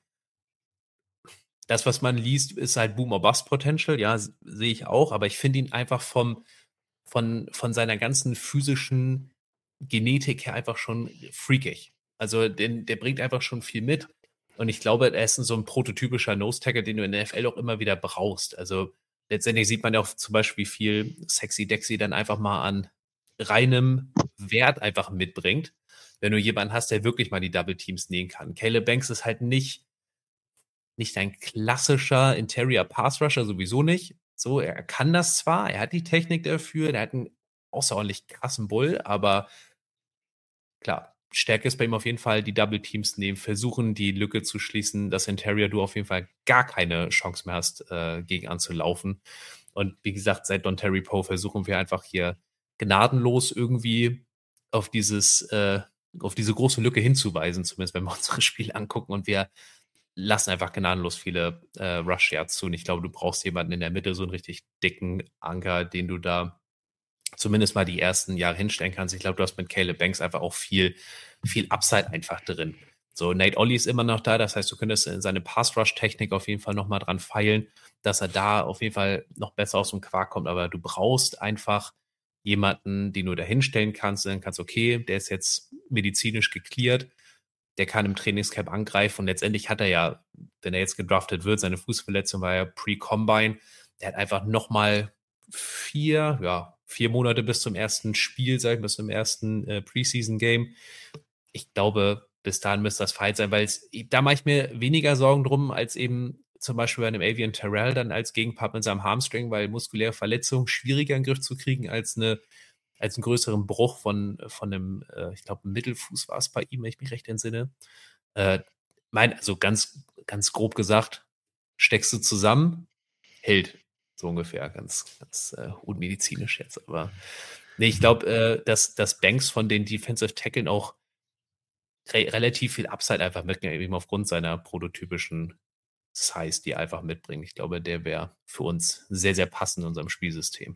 Das, was man liest, ist halt Boom or Bust Potential, ja, sehe ich auch, aber ich finde ihn einfach vom, von, von seiner ganzen physischen Genetik her einfach schon freakig. Also den, der bringt einfach schon viel mit. Und ich glaube, er ist so ein prototypischer Nose-Tackle, den du in der N F L auch immer wieder brauchst. Also letztendlich sieht man ja auch zum Beispiel viel Sexy Dexy dann einfach mal an reinem Wert einfach mitbringt. Wenn du jemanden hast, der wirklich mal die Double Teams nähen kann. Caleb Banks ist halt nicht, nicht ein klassischer Interior Pass Rusher, sowieso nicht. So, er kann das zwar, er hat die Technik dafür, er hat einen außerordentlich krassen Bull, aber klar, Stärke ist bei ihm auf jeden Fall die Double Teams nehmen, versuchen die Lücke zu schließen, dass Interior du auf jeden Fall gar keine Chance mehr hast, äh, gegen anzulaufen. Und wie gesagt, seit Don Terry Poe versuchen wir einfach hier gnadenlos irgendwie auf dieses, äh, auf diese große Lücke hinzuweisen, zumindest wenn wir unsere Spiele angucken, und wir lassen einfach gnadenlos viele äh, Rush Yards zu. Und ich glaube, du brauchst jemanden in der Mitte, so einen richtig dicken Anker, den du da zumindest mal die ersten Jahre hinstellen kannst. Ich glaube, du hast mit Caleb Banks einfach auch viel, viel Upside einfach drin. So, Nate Ollie ist immer noch da, das heißt, du könntest in seine Pass-Rush-Technik auf jeden Fall nochmal dran feilen, dass er da auf jeden Fall noch besser aus dem Quark kommt, aber du brauchst einfach jemanden, den du da hinstellen kannst, dann kannst, okay, der ist jetzt medizinisch geklärt, der kann im Trainingscamp angreifen und letztendlich hat er ja, wenn er jetzt gedraftet wird, seine Fußverletzung war ja Pre-Combine, der hat einfach nochmal vier, ja, vier Monate bis zum ersten Spiel, sag ich, bis zum ersten äh, Preseason-Game. Ich glaube, bis dahin müsste das fein sein, weil es, da mache ich mir weniger Sorgen drum, als eben zum Beispiel bei einem Avian Terrell dann als Gegenpart mit seinem Hamstring, weil muskuläre Verletzungen schwieriger in den Griff zu kriegen als eine als einen größeren Bruch von, von einem, äh, ich glaube, Mittelfuß war es bei ihm, wenn ich mich recht entsinne. Äh, mein, also ganz, ganz grob gesagt, steckst du zusammen, hält. So ungefähr, ganz, ganz äh, unmedizinisch jetzt. Aber nee, ich glaube, äh, dass, dass Banks von den Defensive Tackeln auch re- relativ viel Upside einfach mitnehmen, eben aufgrund seiner prototypischen Size, die er einfach mitbringt. Ich glaube, der wäre für uns sehr, sehr passend in unserem Spielsystem.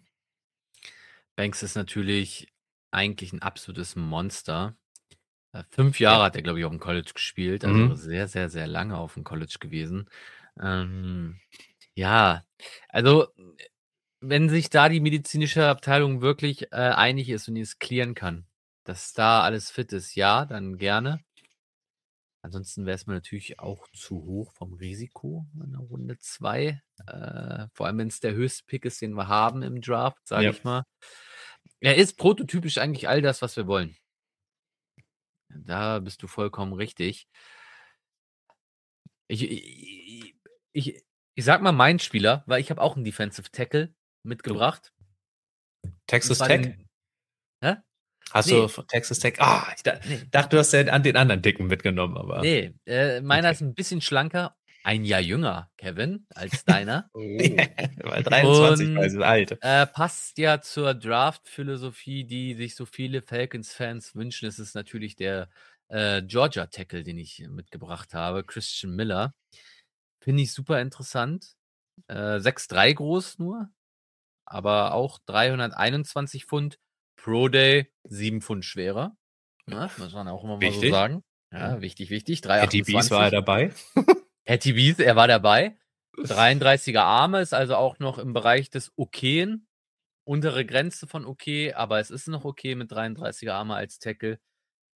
Banks ist natürlich eigentlich ein absolutes Monster. Äh, fünf Jahre Ja. hat er, glaube ich, auf dem College gespielt, also Mhm. sehr, sehr, sehr lange auf dem College gewesen. Ähm, ja, also wenn sich da die medizinische Abteilung wirklich äh, einig ist und es klären kann, dass da alles fit ist, ja, dann gerne. Ansonsten wäre es mir natürlich auch zu hoch vom Risiko in der Runde zwei. Äh, vor allem, wenn es der höchste Pick ist, den wir haben im Draft, sage Ja. ich mal. Er ist prototypisch eigentlich all das, was wir wollen. Da bist du vollkommen richtig. Ich, ich, ich, ich sag mal meinen Spieler, weil ich habe auch einen Defensive Tackle mitgebracht. Texas Und zwar Tech? den- Hä? Hast Nee. du von Texas Tech? Ah, ich da, Nee. dachte, du hast ja an den anderen Dicken mitgenommen, aber. Nee, äh, meiner Okay. ist ein bisschen schlanker, ein Jahr jünger, Kevin, als deiner. Oh. Weil dreiundzwanzig Und- war es alt. Äh, passt ja zur Draft-Philosophie, die sich so viele Falcons-Fans wünschen. Es ist natürlich der äh, Georgia-Tackle, den ich mitgebracht habe, Christian Miller. Finde ich super interessant. Äh, sechs drei groß nur, aber auch dreihunderteinundzwanzig Pfund. Pro Day sieben Pfund schwerer. Ja, muss man auch immer mal so Wichtig. sagen. Ja, Ja. wichtig, wichtig. Patty Bees war er dabei. Patty Bees, er war dabei. dreiunddreißiger Arme ist also auch noch im Bereich des Okayen. Untere Grenze von okay, aber es ist noch okay mit dreiunddreißiger Arme als Tackle.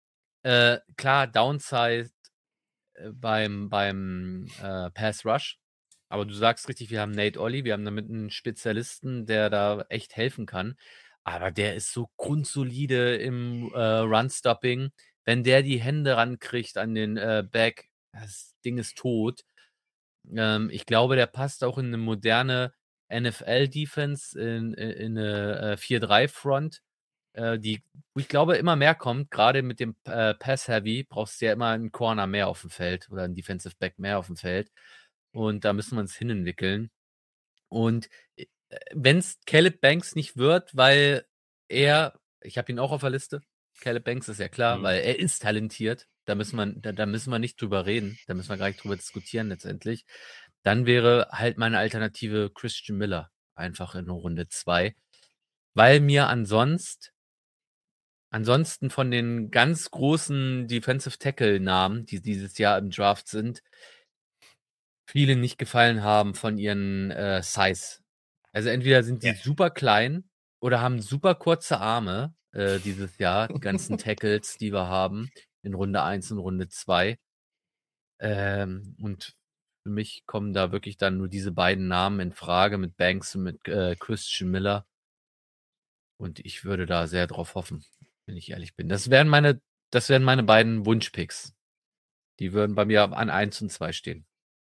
Äh, klar, Downside äh, beim, beim äh, Pass Rush. Aber du sagst richtig, wir haben Nate Olli, wir haben damit einen Spezialisten, der da echt helfen kann. Aber der ist so grundsolide im äh, Run-Stopping. Wenn der die Hände rankriegt an den äh, Back, das Ding ist tot. Ähm, ich glaube, der passt auch in eine moderne N F L-Defense, in, in, in eine äh, vier drei Front, äh, die, wo ich glaube, immer mehr kommt. Gerade mit dem äh, Pass-Heavy brauchst du ja immer einen Corner mehr auf dem Feld oder einen Defensive Back mehr auf dem Feld. Und da müssen wir uns hinentwickeln. Und wenn es Caleb Banks nicht wird, weil er, ich habe ihn auch auf der Liste, Caleb Banks ist ja klar, Mhm. weil er ist talentiert, da müssen, wir, da, da müssen wir nicht drüber reden, da müssen wir gar nicht drüber diskutieren letztendlich. Dann wäre halt meine Alternative Christian Miller, einfach in Runde zwei, weil mir ansonsten ansonsten von den ganz großen Defensive Tackle-Namen, die dieses Jahr im Draft sind, viele nicht gefallen haben von ihren äh, Size. Also entweder sind die Ja. super klein oder haben super kurze Arme äh, dieses Jahr, die ganzen Tackles, die wir haben, in Runde eins und Runde zwei. Ähm, und für mich kommen da wirklich dann nur diese beiden Namen in Frage mit Banks und mit äh, Christian Miller. Und ich würde da sehr drauf hoffen, wenn ich ehrlich bin. Das wären meine, das wären meine beiden Wunschpicks. Die würden bei mir an eins und zwei stehen.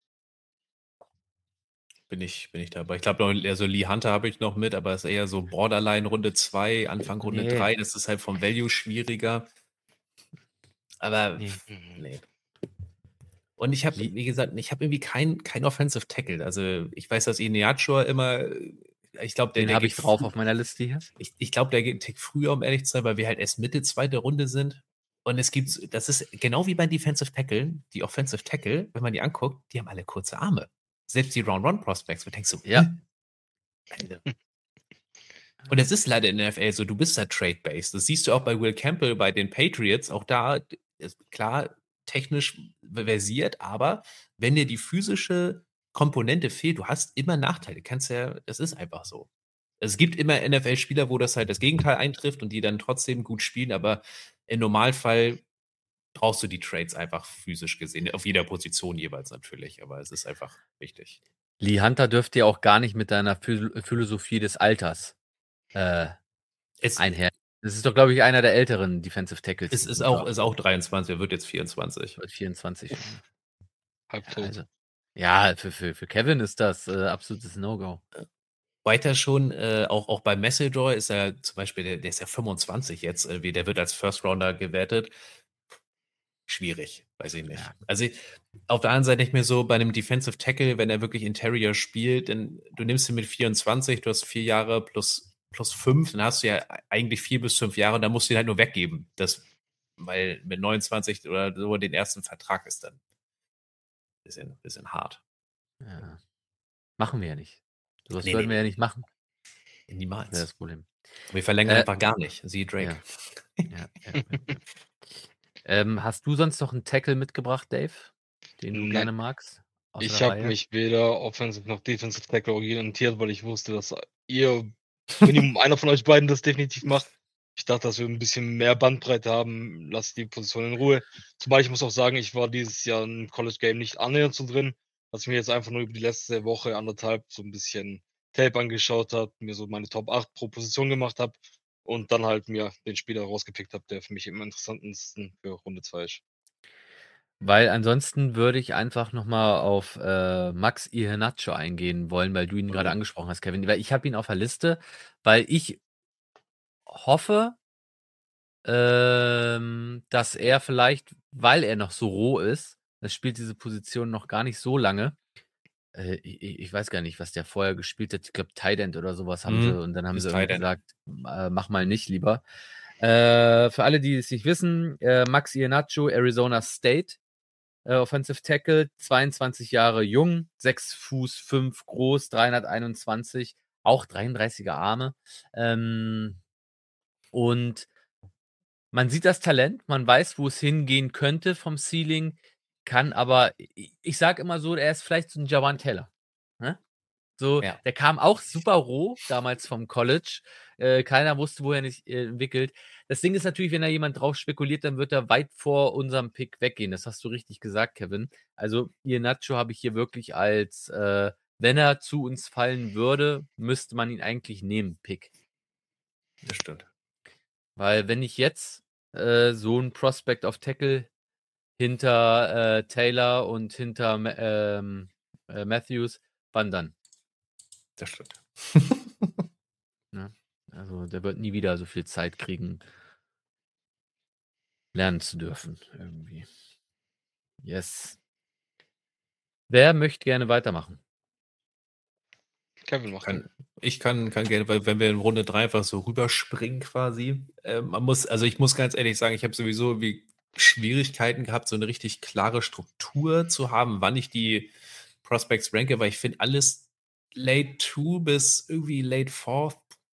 Bin ich, bin ich dabei. Ich glaube, also Lee Hunter habe ich noch mit, aber ist eher so Borderline Runde zwei, Anfang Runde Nee. drei. Das ist halt vom Value schwieriger. Aber Nee. pff, nee. Und ich habe, Lee- wie gesagt, ich habe irgendwie kein, kein Offensive Tackle. Also ich weiß, dass Ineachua immer, ich glaube, der, Den der habe geht ich drauf früh- auf meiner Liste hier. Ich, ich glaube, der geht einen Tick früher, um ehrlich zu sein, weil wir halt erst Mitte zweite Runde sind. Und es gibt, das ist genau wie bei Defensive Tackle, die Offensive Tackle, wenn man die anguckt, die haben alle kurze Arme. Selbst die Round-One-Prospects, wo denkst du, Ja. hm? Alter. Und es ist leider in der N F L so, du bist da trade-based. Das siehst du auch bei Will Campbell, bei den Patriots. Auch da ist klar technisch versiert, aber wenn dir die physische Komponente fehlt, du hast immer Nachteile. Kannst ja, das ist einfach so. Es gibt immer N F L-Spieler, wo das halt das Gegenteil eintrifft und die dann trotzdem gut spielen, aber im Normalfall brauchst du die Trades einfach physisch gesehen, auf jeder Position jeweils natürlich, aber es ist einfach wichtig. Lee Hunter dürfte ja auch gar nicht mit deiner Phil- Philosophie des Alters äh, Es, einher. Das ist doch, glaube ich, einer der älteren Defensive Tackles. es ist, auch, ist auch dreiundzwanzig, er wird jetzt vierundzwanzig. vierundzwanzig schon. Halb tot. Ja, also, ja für, für, für Kevin ist das äh, absolutes No-Go. Weiter schon, äh, auch, auch bei Messenger ist er zum Beispiel, der, der ist ja fünfundzwanzig jetzt, äh, wie- der wird als First Rounder gewertet. Schwierig, weiß ich nicht. Ja. Also auf der anderen Seite nicht mehr so bei einem Defensive Tackle, wenn er wirklich Interior spielt, denn du nimmst ihn mit vierundzwanzig, du hast vier Jahre plus, plus fünf, dann hast du ja eigentlich vier bis fünf Jahre und dann musst du ihn halt nur weggeben. Das, weil mit neunundzwanzig oder so den ersten Vertrag ist dann ein bisschen, bisschen hart. Ja. Machen wir ja nicht. Sowas Nee, würden nee, wir ja nee. nicht machen. Niemals. Das ist das Problem. Wir verlängern Äh, einfach gar nicht. Siehe Drake. Ja. Ja, ja, ja, ja. ähm, hast du sonst noch einen Tackle mitgebracht, Dave, den du Nein. gerne magst? Außer Ich der habe Reihe? mich weder Offensive noch Defensive Tackle orientiert, weil ich wusste, dass ihr, Minimum einer von euch beiden das definitiv macht. Ich dachte, dass wir ein bisschen mehr Bandbreite haben. Lasst die Position in Ruhe. Zumal ich muss auch sagen, ich war dieses Jahr im College Game nicht annähernd so drin, dass ich mir jetzt einfach nur über die letzte Woche, anderthalb, so ein bisschen Tape angeschaut habe, mir so meine Top acht pro Position gemacht habe und dann halt mir den Spieler rausgepickt habe, der für mich im interessantesten für Runde zwei ist. Weil ansonsten würde ich einfach nochmal auf äh, Max Iheanacho eingehen wollen, weil du ihn gerade Okay. angesprochen hast, Kevin. Weil ich habe ihn auf der Liste, weil ich hoffe, ähm, dass er vielleicht, weil er noch so roh ist, das spielt diese Position noch gar nicht so lange. Äh, ich, ich weiß gar nicht, was der vorher gespielt hat. Ich glaube, Tight End oder sowas haben Mhm, sie und dann haben ist sie irgendwie Tight End. gesagt, äh, mach mal nicht lieber. Äh, für alle, die es nicht wissen, äh, Max Iheanacho, Arizona State. Äh, Offensive Tackle, zweiundzwanzig Jahre jung, sechs Fuß fünf groß, dreihunderteinundzwanzig, auch dreiunddreißiger Arme. Ähm, und man sieht das Talent, man weiß, wo es hingehen könnte vom Ceiling, kann aber, ich, ich sage immer so, er ist vielleicht so ein Jawan Taylor. Ne? So, Ja. der kam auch super roh damals vom College. Äh, keiner wusste, wo er sich äh, entwickelt. Das Ding ist natürlich, wenn da jemand drauf spekuliert, dann wird er weit vor unserem Pick weggehen. Das hast du richtig gesagt, Kevin. Also Iheanacho habe ich hier wirklich als, äh, wenn er zu uns fallen würde, müsste man ihn eigentlich nehmen, Pick. Das stimmt. Weil wenn ich jetzt äh, so ein Prospect auf Tackle hinter äh, Taylor und hinter Ma- ähm, äh, Matthews, wann dann? Das stimmt. Ne? Also der wird nie wieder so viel Zeit kriegen, lernen zu dürfen irgendwie. Yes. Wer möchte gerne weitermachen? Kevin macht Kann, den. ich kann, kann gerne, weil wenn wir in Runde drei einfach so rüberspringen quasi, äh, man muss, also ich muss ganz ehrlich sagen, ich habe sowieso irgendwie Schwierigkeiten gehabt, so eine richtig klare Struktur zu haben, wann ich die Prospects ranke, weil ich finde alles Late Two bis irgendwie Late Fourth,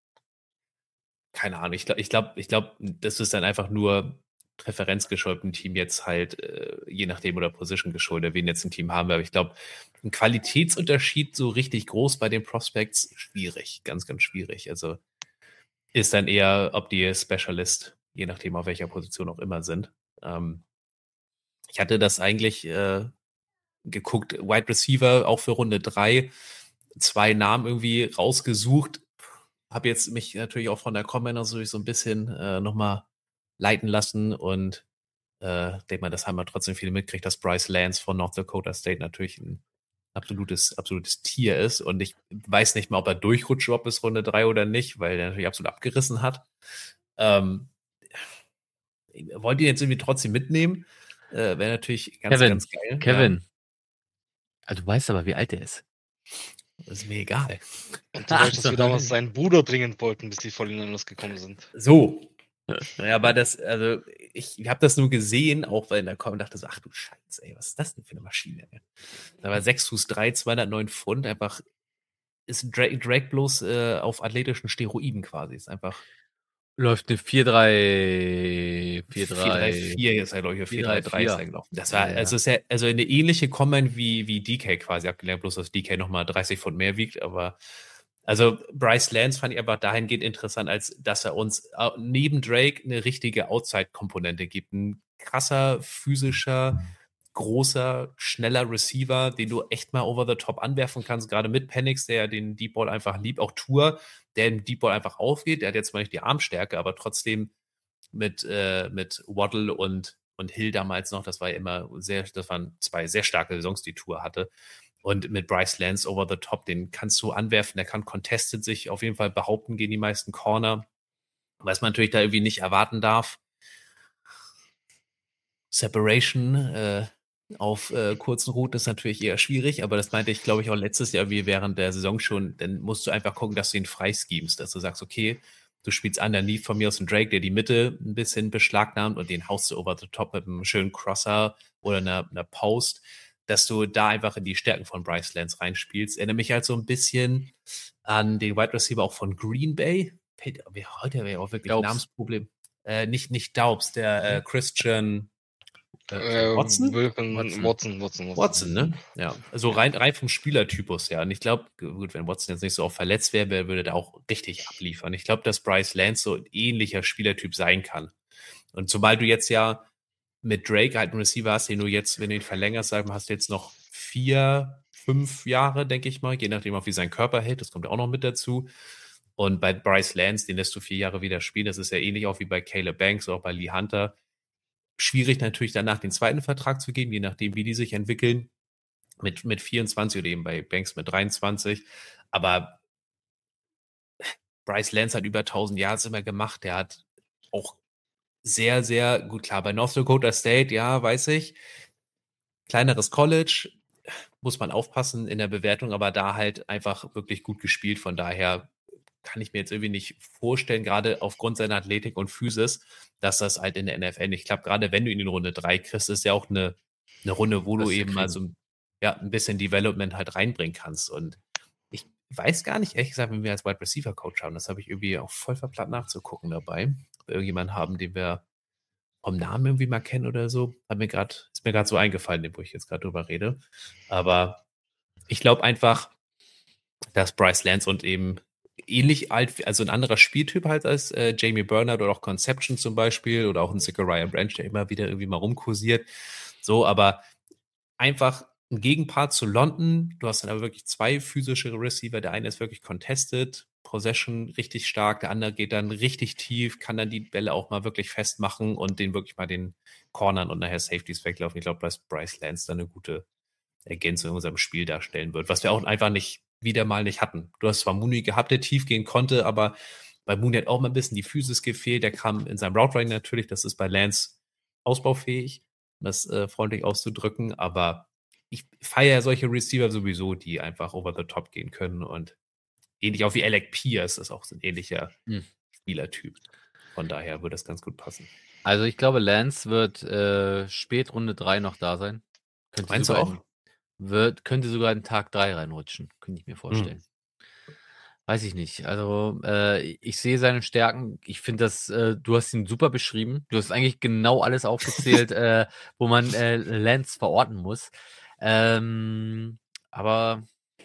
keine Ahnung, ich glaube, ich glaube, ich glaube, das ist dann einfach nur präferenzgeschuldet im Team jetzt halt, äh, je nachdem oder Position geschuldet, wen jetzt im Team haben wir. Aber ich glaube, ein Qualitätsunterschied so richtig groß bei den Prospects, schwierig, ganz, ganz schwierig. Also ist dann eher, ob die Specialist, je nachdem auf welcher Position auch immer sind. Ähm, ich hatte das eigentlich äh, geguckt, Wide Receiver auch für Runde drei, zwei Namen irgendwie rausgesucht. Habe jetzt mich natürlich auch von der Combine so ein bisschen äh, nochmal leiten lassen und äh, denke mal, das haben wir trotzdem viele mitkriegt, dass Bryce Lance von North Dakota State natürlich ein absolutes, absolutes Tier ist und ich weiß nicht mal, ob er durchrutscht überhaupt bis Runde drei oder nicht, weil er natürlich absolut abgerissen hat. Ähm, wollt ihr jetzt irgendwie trotzdem mitnehmen? Äh, Wäre natürlich ganz, Kevin, ganz geil. Kevin. Ja. Also, du weißt aber, wie alt er ist. Das ist mir egal. Und du weißt, dass wir damals seinen Bruder dringend wollten, bis die Forty-Niners gekommen sind. So. Ja, aber das, also ich habe das nur gesehen, auch weil in der Kom dachte so, ach du Scheiße, ey, was ist das denn für eine Maschine? Ey? Da war sechs Fuß drei, zweihundertneun Pfund, einfach ist Drake, Drake bloß äh, auf athletischen Steroiden quasi. Ist einfach Läuft eine vier drei vier drei vier ist er, glaube ich, vier drei drei ist er gelaufen. Das war, Ja, ja. also ist ja, also eine ähnliche Combine wie, wie D K quasi abgelernt, bloß dass D K nochmal dreißig Pfund mehr wiegt, aber also Bryce Lance fand ich aber dahingehend interessant, als dass er uns äh, neben Drake eine richtige Outside-Komponente gibt. Ein krasser, physischer, großer, schneller Receiver, den du echt mal over the top anwerfen kannst, gerade mit Penix, der den Deep Ball einfach liebt, auch Tour, der im Deep Ball einfach aufgeht. Der hat jetzt mal nicht die Armstärke, aber trotzdem mit, äh, mit Waddle und, und Hill damals noch, das war ja immer sehr, das waren zwei sehr starke Saisons, die Tour hatte. Und mit Bryce Lance over the top, den kannst du anwerfen, der kann contested sich auf jeden Fall behaupten gegen die meisten Corner. Was man natürlich da irgendwie nicht erwarten darf. Separation äh, auf äh, kurzen Routen ist natürlich eher schwierig, aber das meinte ich, glaube ich, auch letztes Jahr wie während der Saison schon. Dann musst du einfach gucken, dass du ihn freischemst, dass du sagst, okay, du spielst underneath von mir aus einen Drake, der die Mitte ein bisschen beschlagnahmt und den haust du over the top mit einem schönen Crosser oder einer, einer Post, dass du da einfach in die Stärken von Bryce Lance reinspielst. Erinnere mich halt so ein bisschen an den Wide Receiver auch von Green Bay. Heute wäre ja auch wirklich ein Namensproblem. Äh, nicht, nicht Daubs, der äh, Christian Äh, Watson? Wilken, Watson. Watson, Watson, Watson. Watson, ne? Ja, also rein, rein vom Spielertypus, ja. Und ich glaube, gut, wenn Watson jetzt nicht so oft verletzt wäre, wer würde da auch richtig abliefern. Ich glaube, dass Bryce Lance so ein ähnlicher Spielertyp sein kann. Und sobald du jetzt ja mit Drake halt einen Receiver hast, den du jetzt, wenn du ihn verlängerst, sagen wir, hast du jetzt noch vier, fünf Jahre, denke ich mal, je nachdem, auch wie sein Körper hält. Das kommt ja auch noch mit dazu. Und bei Bryce Lance, den lässt du vier Jahre wieder spielen. Das ist ja ähnlich auch wie bei Caleb Banks oder auch bei Lee Hunter. Schwierig natürlich danach den zweiten Vertrag zu geben, je nachdem, wie die sich entwickeln. Mit, mit vierundzwanzig oder eben bei Banks mit dreiundzwanzig. Aber Bryce Lance hat über tausend Yards immer gemacht. Der hat auch sehr, sehr gut, klar, bei North Dakota State, ja, weiß ich. Kleineres College, muss man aufpassen in der Bewertung, aber da halt einfach wirklich gut gespielt. Von daher kann ich mir jetzt irgendwie nicht vorstellen, gerade aufgrund seiner Athletik und Physis, dass das halt in der N F L nicht klappt. Gerade wenn du ihn in Runde drei kriegst, ist ja auch eine, eine Runde, wo Das du eben kriegen. mal so ja, ein bisschen Development halt reinbringen kannst. Und ich weiß gar nicht, ehrlich gesagt, wenn wir als Wide Receiver Coach haben, das habe ich irgendwie auch voll verplant nachzugucken dabei. Ob wir irgendjemanden haben, den wir vom Namen irgendwie mal kennen oder so. Hat mir grad, ist mir gerade so eingefallen, wo ich jetzt gerade drüber rede. Aber ich glaube einfach, dass Bryce Lance und eben ähnlich alt, also ein anderer Spieltyp halt als äh, Jamie Bernard oder auch Conception zum Beispiel oder auch ein Zachariah Branch, der immer wieder irgendwie mal rumkursiert. So, aber einfach ein Gegenpart zu London. Du hast dann aber wirklich zwei physische Receiver. Der eine ist wirklich contested, Possession richtig stark, der andere geht dann richtig tief, kann dann die Bälle auch mal wirklich festmachen und den wirklich mal den Cornern und nachher Safeties weglaufen. Ich glaube, dass Bryce Lance dann eine gute Ergänzung in unserem Spiel darstellen wird, was wir auch einfach nicht wieder mal nicht hatten. Du hast zwar Mooney gehabt, der tief gehen konnte, aber bei Mooney hat auch mal ein bisschen die Physis gefehlt. Der kam in seinem Route Running natürlich, das ist bei Lance ausbaufähig, um das äh, freundlich auszudrücken, aber ich feiere solche Receiver sowieso, die einfach over the top gehen können und ähnlich auch wie Alec Pierce ist auch so ein ähnlicher hm. Spielertyp. Von daher würde das ganz gut passen. Also ich glaube, Lance wird äh, spät Runde drei noch da sein. Könnte Meinst du auch? In, wird, könnte sogar in Tag drei reinrutschen, könnte ich mir vorstellen. Hm. Weiß ich nicht. Also äh, ich sehe seine Stärken. Ich finde das, äh, du hast ihn super beschrieben. Du hast eigentlich genau alles aufgezählt, äh, wo man äh, Lance verorten muss. Ähm, aber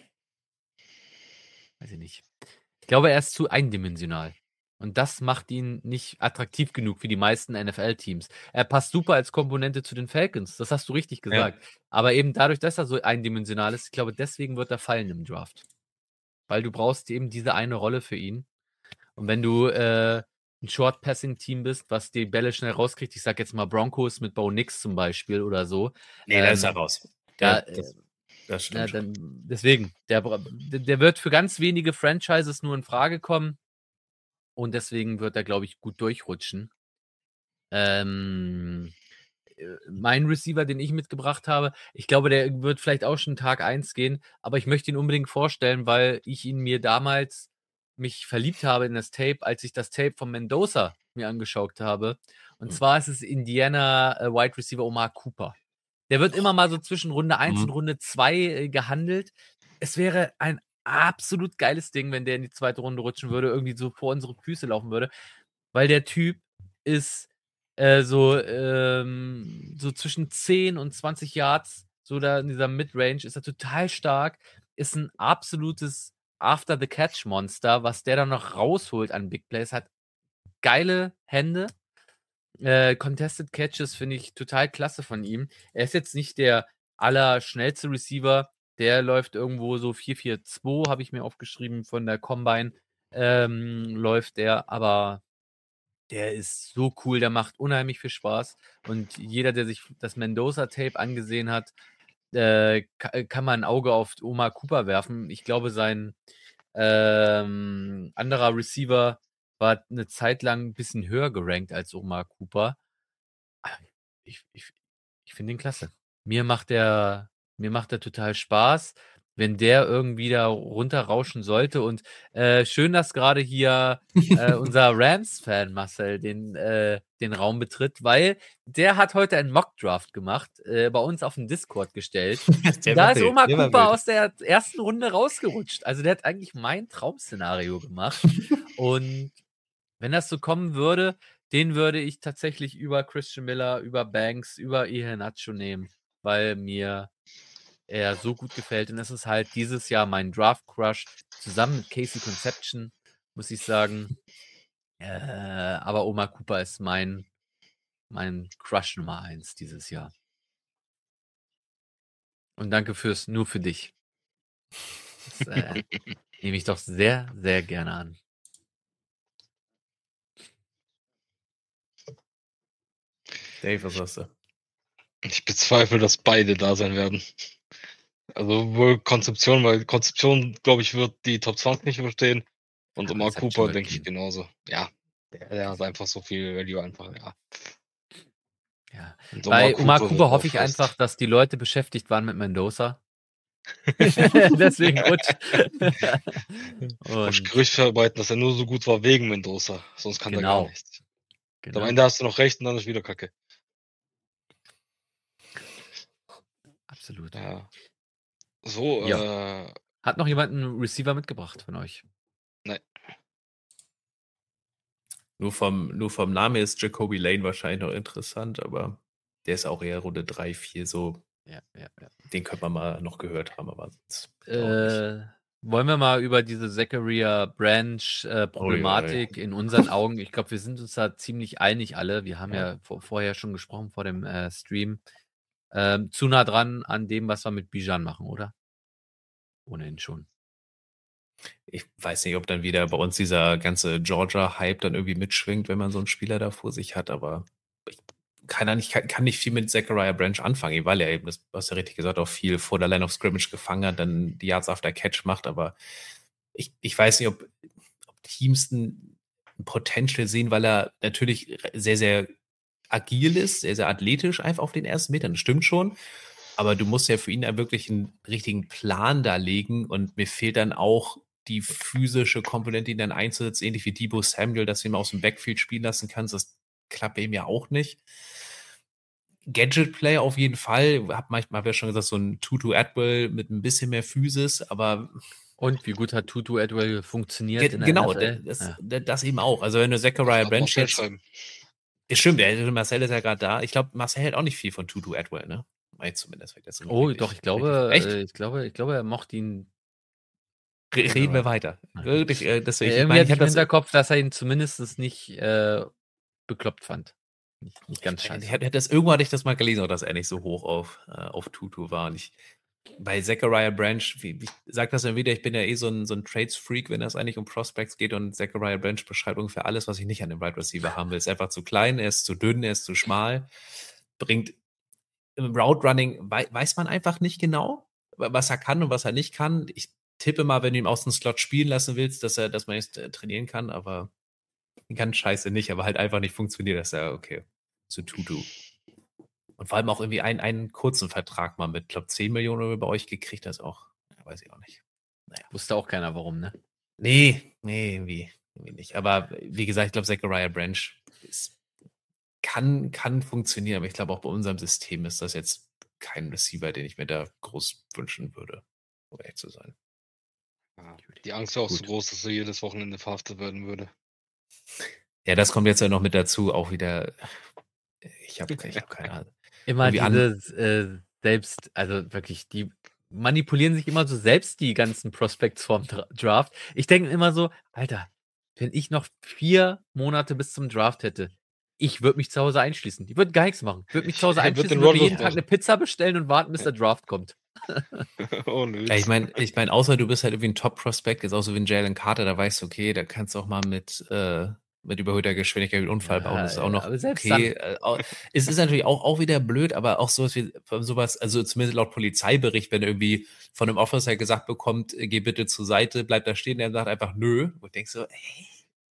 weiß ich nicht. Ich glaube, er ist zu eindimensional. Und das macht ihn nicht attraktiv genug für die meisten N F L-Teams. Er passt super als Komponente zu den Falcons. Das hast du richtig gesagt. Ja. Aber eben dadurch, dass er so eindimensional ist, ich glaube, deswegen wird er fallen im Draft. Weil du brauchst eben diese eine Rolle für ihn. Und wenn du äh, ein Short-Passing-Team bist, was die Bälle schnell rauskriegt, ich sag jetzt mal Broncos mit Bo Nix zum Beispiel oder so. Nee, ähm, da ist er raus. Der, ja, das, das stimmt. Ja, dann, deswegen, der, der wird für ganz wenige Franchises nur in Frage kommen. Und deswegen wird er, glaube ich, gut durchrutschen. Ähm, mein Receiver, den ich mitgebracht habe, ich glaube, der wird vielleicht auch schon Tag eins gehen, aber ich möchte ihn unbedingt vorstellen, weil ich ihn mir damals mich verliebt habe in das Tape, als ich das Tape von Mendoza mir angeschaut habe. Und mhm. zwar ist es Indiana äh, Wide Receiver Omar Cooper. Der wird immer mal so zwischen Runde eins mhm. und Runde zwei äh, gehandelt. Es wäre ein absolut geiles Ding, wenn der in die zweite Runde rutschen würde, irgendwie so vor unsere Füße laufen würde, weil der Typ ist äh, so, ähm, so zwischen zehn und zwanzig Yards, so da in dieser Midrange, ist er total stark, ist ein absolutes After-the-Catch-Monster, was der dann noch rausholt an Big Plays, hat geile Hände, äh, Contested Catches finde ich total klasse von ihm. Er ist jetzt nicht der allerschnellste Receiver, der läuft irgendwo so vier vier zwei, habe ich mir aufgeschrieben, von der Combine ähm, läuft der, aber der ist so cool, der macht unheimlich viel Spaß und jeder, der sich das Mendoza-Tape angesehen hat, äh, kann man ein Auge auf Omar Cooper werfen. Ich glaube, sein ähm, anderer Receiver war eine Zeit lang ein bisschen höher gerankt als Omar Cooper. Ich, ich, ich finde ihn klasse. Mir macht der, mir macht der total Spaß, wenn der irgendwie da runterrauschen sollte. Und äh, schön, dass gerade hier äh, unser Rams-Fan Marcel den, äh, den Raum betritt, weil der hat heute einen Mock-Draft gemacht, äh, bei uns auf den Discord gestellt. Da ist Omar Cooper aus der ersten Runde rausgerutscht. Also der hat eigentlich mein Traum-Szenario gemacht. Und wenn das so kommen würde, den würde ich tatsächlich über Christian Miller, über Banks, über Iheanacho nehmen, weil mir er so gut gefällt. Und es ist halt dieses Jahr mein Draft-Crush zusammen mit Casey Conception, muss ich sagen. Äh, aber Omar Cooper ist mein, mein Crush Nummer eins dieses Jahr. Und danke fürs nur für dich. Das äh, nehme ich doch sehr, sehr gerne an. Dave, was hast du? Ich bezweifle, dass beide da sein werden. Also wohl Konzeption, weil Konzeption, glaube ich, wird die Top zwanzig nicht überstehen. Und ja, Omar Cooper, denke ich, genauso. Ja, der, der hat einfach so viel Value einfach, ja. Ja. Bei Omar Cooper, Cooper hoffe ich einfach, dass die Leute beschäftigt waren mit Mendoza. Deswegen rutscht. Und Gerücht verbreiten, dass er nur so gut war wegen Mendoza. Sonst kann genau. er gar nichts. Genau. Am Ende hast du noch recht und dann ist wieder Kacke. Absolut. Ja. So, ja. äh. Hat noch jemand einen Receiver mitgebracht von euch? Nein. Nur vom, nur vom Namen ist Jacoby Lane wahrscheinlich noch interessant, aber der ist auch eher Runde drei, vier so. Ja, ja, ja. Den könnte man mal noch gehört haben, aber sonst. Äh, wollen wir mal über diese Zachariah Branch äh, Problematik in unseren Augen, ich glaube, wir sind uns da ziemlich einig alle, wir haben ja, ja vor, vorher schon gesprochen vor dem äh, Stream, ähm, zu nah dran an dem, was wir mit Bijan machen, oder? Ohnehin schon. Ich weiß nicht, ob dann wieder bei uns dieser ganze Georgia-Hype dann irgendwie mitschwingt, wenn man so einen Spieler da vor sich hat, aber ich kann, nicht, kann, kann nicht viel mit Zachariah Branch anfangen, weil er eben, das hast du ja richtig gesagt, auch viel vor der Line of Scrimmage gefangen hat, dann die Yards after Catch macht, aber ich, ich weiß nicht, ob, ob Teams ein, ein Potential sehen, weil er natürlich sehr, sehr agil ist, sehr, sehr athletisch einfach auf den ersten Metern, das stimmt schon, aber du musst ja für ihn ja wirklich einen richtigen Plan da legen und mir fehlt dann auch die physische Komponente, ihn dann einzusetzen, ähnlich wie Deebo Samuel, dass du ihn aus dem Backfield spielen lassen kannst, das klappt bei ihm ja auch nicht. Gadget-Play auf jeden Fall, hab manchmal, hab ja schon gesagt, so ein Tutu Atwell mit ein bisschen mehr Physis, aber und wie gut hat Tutu Atwell funktioniert ge- in der genau, N F L? das, Ja. das eben auch. Also wenn du Zachariah Branch jetzt... Ja, stimmt, der, Marcel ist ja gerade da. Ich glaube, Marcel hält auch nicht viel von Tutu Atwell, ne? Weil zumindest. Das Oh, richtig, doch, ich glaube, Echt? äh, ich glaube, ich glaube, er mochte ihn. Re reden wir weiter. Wirklich, äh, das, ich, Irgendwie ich mein, ich hatte ich im das, Hinterkopf, dass er ihn zumindest nicht äh, bekloppt fand. Nicht, nicht ganz ich, scheiße. ich, hatte das, irgendwo hatte ich das mal gelesen, dass er nicht so hoch auf, äh, auf Tutu war. Und ich, bei Zachariah Branch, wie, ich sag das dann wieder, ich bin ja eh so ein, so ein Trades-Freak, wenn es eigentlich um Prospects geht, und Zachariah Branch beschreibt ungefähr alles, was ich nicht an dem Wide Receiver haben will. Er ist einfach zu klein, er ist zu dünn, er ist zu schmal, bringt im Route Running, wei weiß man einfach nicht genau, was er kann und was er nicht kann. Ich tippe mal, wenn du ihn aus dem Slot spielen lassen willst, dass er, dass man jetzt äh, trainieren kann, aber ganz scheiße nicht, aber halt einfach nicht funktioniert. Das ist ja okay. Zu Tutu. Und vor allem auch irgendwie einen, einen kurzen Vertrag mal mit, glaube zehn Millionen bei euch gekriegt, das auch, ja, weiß ich auch nicht. Naja. Wusste auch keiner, warum, ne? Nee, nee, irgendwie, irgendwie nicht. Aber wie gesagt, ich glaube, Zachariah Branch ist, kann, kann funktionieren, aber ich glaube auch bei unserem System ist das jetzt kein Receiver, den ich mir da groß wünschen würde, um ehrlich zu sein. Ja, die Angst war auch Gut. so groß, dass er jedes Wochenende verhaftet werden würde. Ja, das kommt jetzt ja noch mit dazu, auch wieder. Ich habe ich hab keine Ahnung. Immer dieses äh, selbst, also wirklich, die manipulieren sich immer so selbst, die ganzen Prospects vorm Dra Draft. Ich denke immer so, Alter, wenn ich noch vier Monate bis zum Draft hätte, ich würde mich zu Hause einschließen. Ich würde gar nichts machen. Ich würde mich zu Hause einschließen, würde jeden Tag eine Pizza bestellen und warten, bis der Draft kommt. Oh, nö. Ja, ich meine, ich mein, außer du bist halt irgendwie ein Top-Prospect, ist auch so wie ein Jalen Carter, da weißt du, okay, da kannst du auch mal mit, äh, mit überhöhter Geschwindigkeit einen Unfall ja, bauen. Das ist auch noch okay. Äh, es ist natürlich auch, auch wieder blöd, aber auch sowas wie sowas, also zumindest laut Polizeibericht, wenn irgendwie von einem Officer gesagt bekommt, geh bitte zur Seite, bleib da stehen, der sagt einfach nö. Und du denkst so, ey.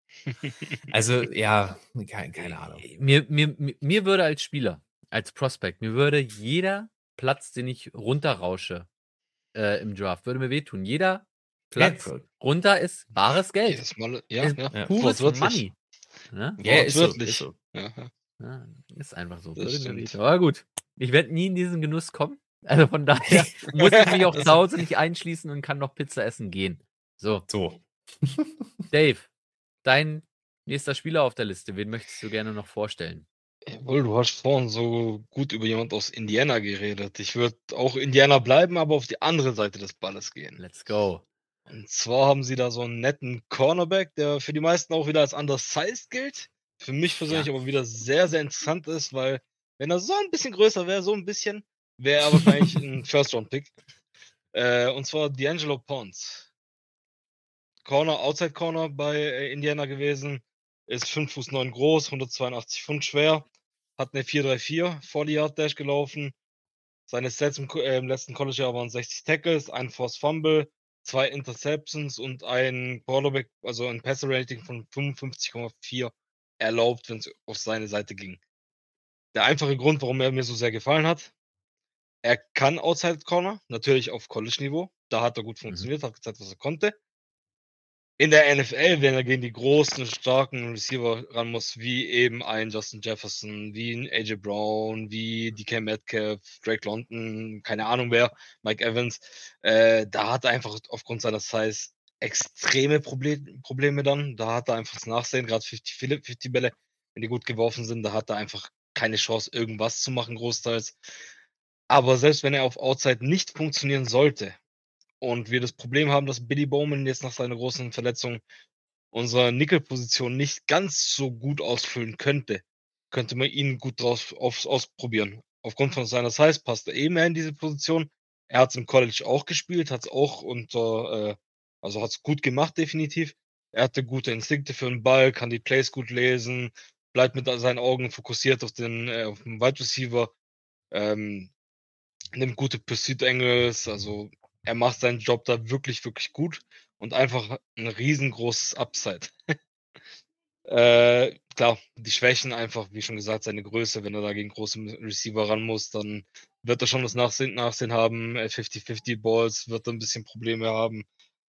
Also, ja, keine, keine Ahnung. Mir, mir, mir würde als Spieler, als Prospect, mir würde jeder Platz, den ich runterrausche äh, im Draft, würde mir wehtun. Jeder Platz ja, runter ist bares Geld. Jedes Mal, ja, ist ja. Pures Money. Ne? Ja, ist so, ist so. Ja. Ja, ist einfach so. Würde mir wehtun. Aber gut, ich werde nie in diesen Genuss kommen. Also von daher muss ich mich auch zu Hause nicht einschließen und kann noch Pizza essen gehen. So. So. Dave, dein nächster Spieler auf der Liste, wen möchtest du gerne noch vorstellen? Jawohl, du hast vorhin so gut über jemand aus Indiana geredet. Ich würde auch Indiana bleiben, aber auf die andere Seite des Balles gehen. Let's go. Und zwar haben sie da so einen netten Cornerback, der für die meisten auch wieder als undersized gilt. Für mich persönlich ja. aber wieder sehr, sehr interessant ist, weil wenn er so ein bisschen größer wäre, so ein bisschen, wäre er wahrscheinlich ein First-Round-Pick. Äh, und zwar D'Angelo Pons. Corner, Outside Corner bei Indiana gewesen. Ist fünf Fuß neun groß, hundertzweiundachtzig Pfund schwer. Hat eine vier drei vier forty Yard Dash gelaufen. Seine Stats im, äh, im letzten College-Jahr waren sechzig Tackles, ein Forced Fumble, zwei Interceptions und ein Quarterback, also ein Passer-Rating von fünfundfünfzig Komma vier erlaubt, wenn es auf seine Seite ging. Der einfache Grund, warum er mir so sehr gefallen hat: Er kann Outside Corner, natürlich auf College-Niveau. Da hat er gut funktioniert, mhm. hat gezeigt, was er konnte. In der N F L, wenn er gegen die großen, starken Receiver ran muss, wie eben ein Justin Jefferson, wie ein A J Brown, wie D K Metcalf, Drake London, keine Ahnung wer, Mike Evans, äh, da hat er einfach aufgrund seiner Size extreme Proble- Probleme dann. Da hat er einfach das Nachsehen, gerade fünfzig Bälle, wenn die gut geworfen sind, da hat er einfach keine Chance, irgendwas zu machen, großteils. Aber selbst wenn er auf Outside nicht funktionieren sollte und wir das Problem haben, dass Billy Bowman jetzt nach seiner großen Verletzung unsere Nickel-Position nicht ganz so gut ausfüllen könnte, könnte man ihn gut draus aufs ausprobieren. Aufgrund von seiner Size passt er eh mehr in diese Position. Er hat's im College auch gespielt, hat's auch unter, äh also hat's gut gemacht definitiv. Er hatte gute Instinkte für 'n Ball, kann die Plays gut lesen, bleibt mit seinen Augen fokussiert auf den äh, auf den Wide Receiver, ähm, nimmt gute Pursuit Angles, also er macht seinen Job da wirklich, wirklich gut und einfach 'n riesengroßes Upside. Äh, klar, die Schwächen einfach, wie schon gesagt, seine Größe, wenn er da gegen große M Receiver ran muss, dann wird er schon das Nachsehen Nachsehen haben. Äh, fifty fifty Balls wird er 'n bisschen Probleme haben.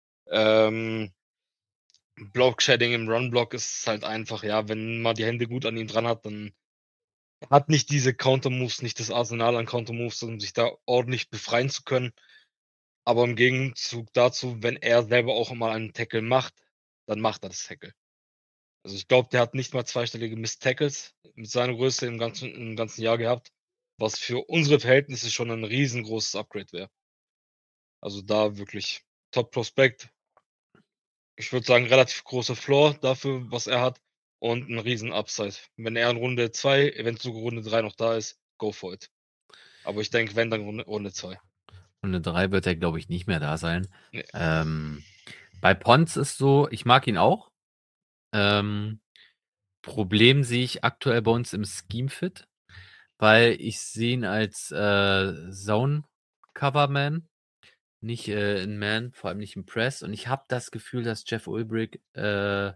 Ähm Block Shedding im Run Block ist halt einfach, ja, wenn man die Hände gut an ihm dran hat, dann hat nicht diese Counter Moves, nicht das Arsenal an Counter Moves, um sich da ordentlich befreien zu können. Aber im Gegenzug dazu, wenn er selber auch mal einen Tackle macht, dann macht er das Tackle. Also, ich glaube, der hat nicht mal zweistellige Missed Tackles mit seiner Größe im ganzen im ganzen Jahr gehabt, was für unsere Verhältnisse schon 'n riesengroßes Upgrade wäre. Also, da wirklich Top Prospect. Ich würde sagen, relativ großer Floor dafür, was er hat und 'n riesen Upside. Wenn er in Runde zwei, eventuell sogar Runde drei noch da ist, go for it. Aber ich denke, wenn, dann Runde Runde zwei. Runde drei wird er, glaube ich, nicht mehr da sein. Ne. Ähm, bei Pons ist so, ich mag ihn auch. Ähm, Problem sehe ich aktuell bei uns im Scheme Fit, weil ich sehe ihn als, äh, Zone Cover Man, nicht, äh, in Man, vor allem nicht im Press. Und ich habe das Gefühl, dass Jeff Ulbrich, äh,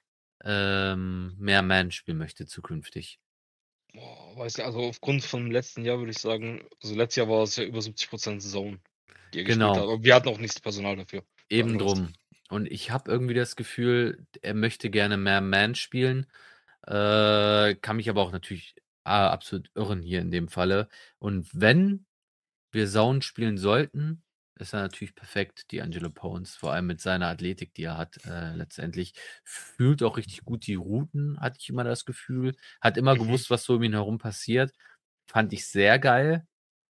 ähm, mehr Man spielen möchte zukünftig. Boah, weiß nicht, also aufgrund von letzten Jahr würde ich sagen, also letztes Jahr war es ja über siebzig Prozent Zone, die er gespielt Genau. hat. Aber wir hatten auch nicht das Personal dafür. Eben Sagen wir's. drum. Und ich habe irgendwie das Gefühl, er möchte gerne mehr Man spielen, äh, kann mich aber auch natürlich, ah, absolut irren hier in dem Falle. Und wenn wir Zone spielen sollten, ist er natürlich perfekt, D'Angelo Pounce, vor allem mit seiner Athletik, die er hat, äh, letztendlich. Fühlt auch richtig gut die Routen, hatte ich immer das Gefühl. Hat immer Mhm. gewusst, was so um ihn herum passiert. Fand ich sehr geil.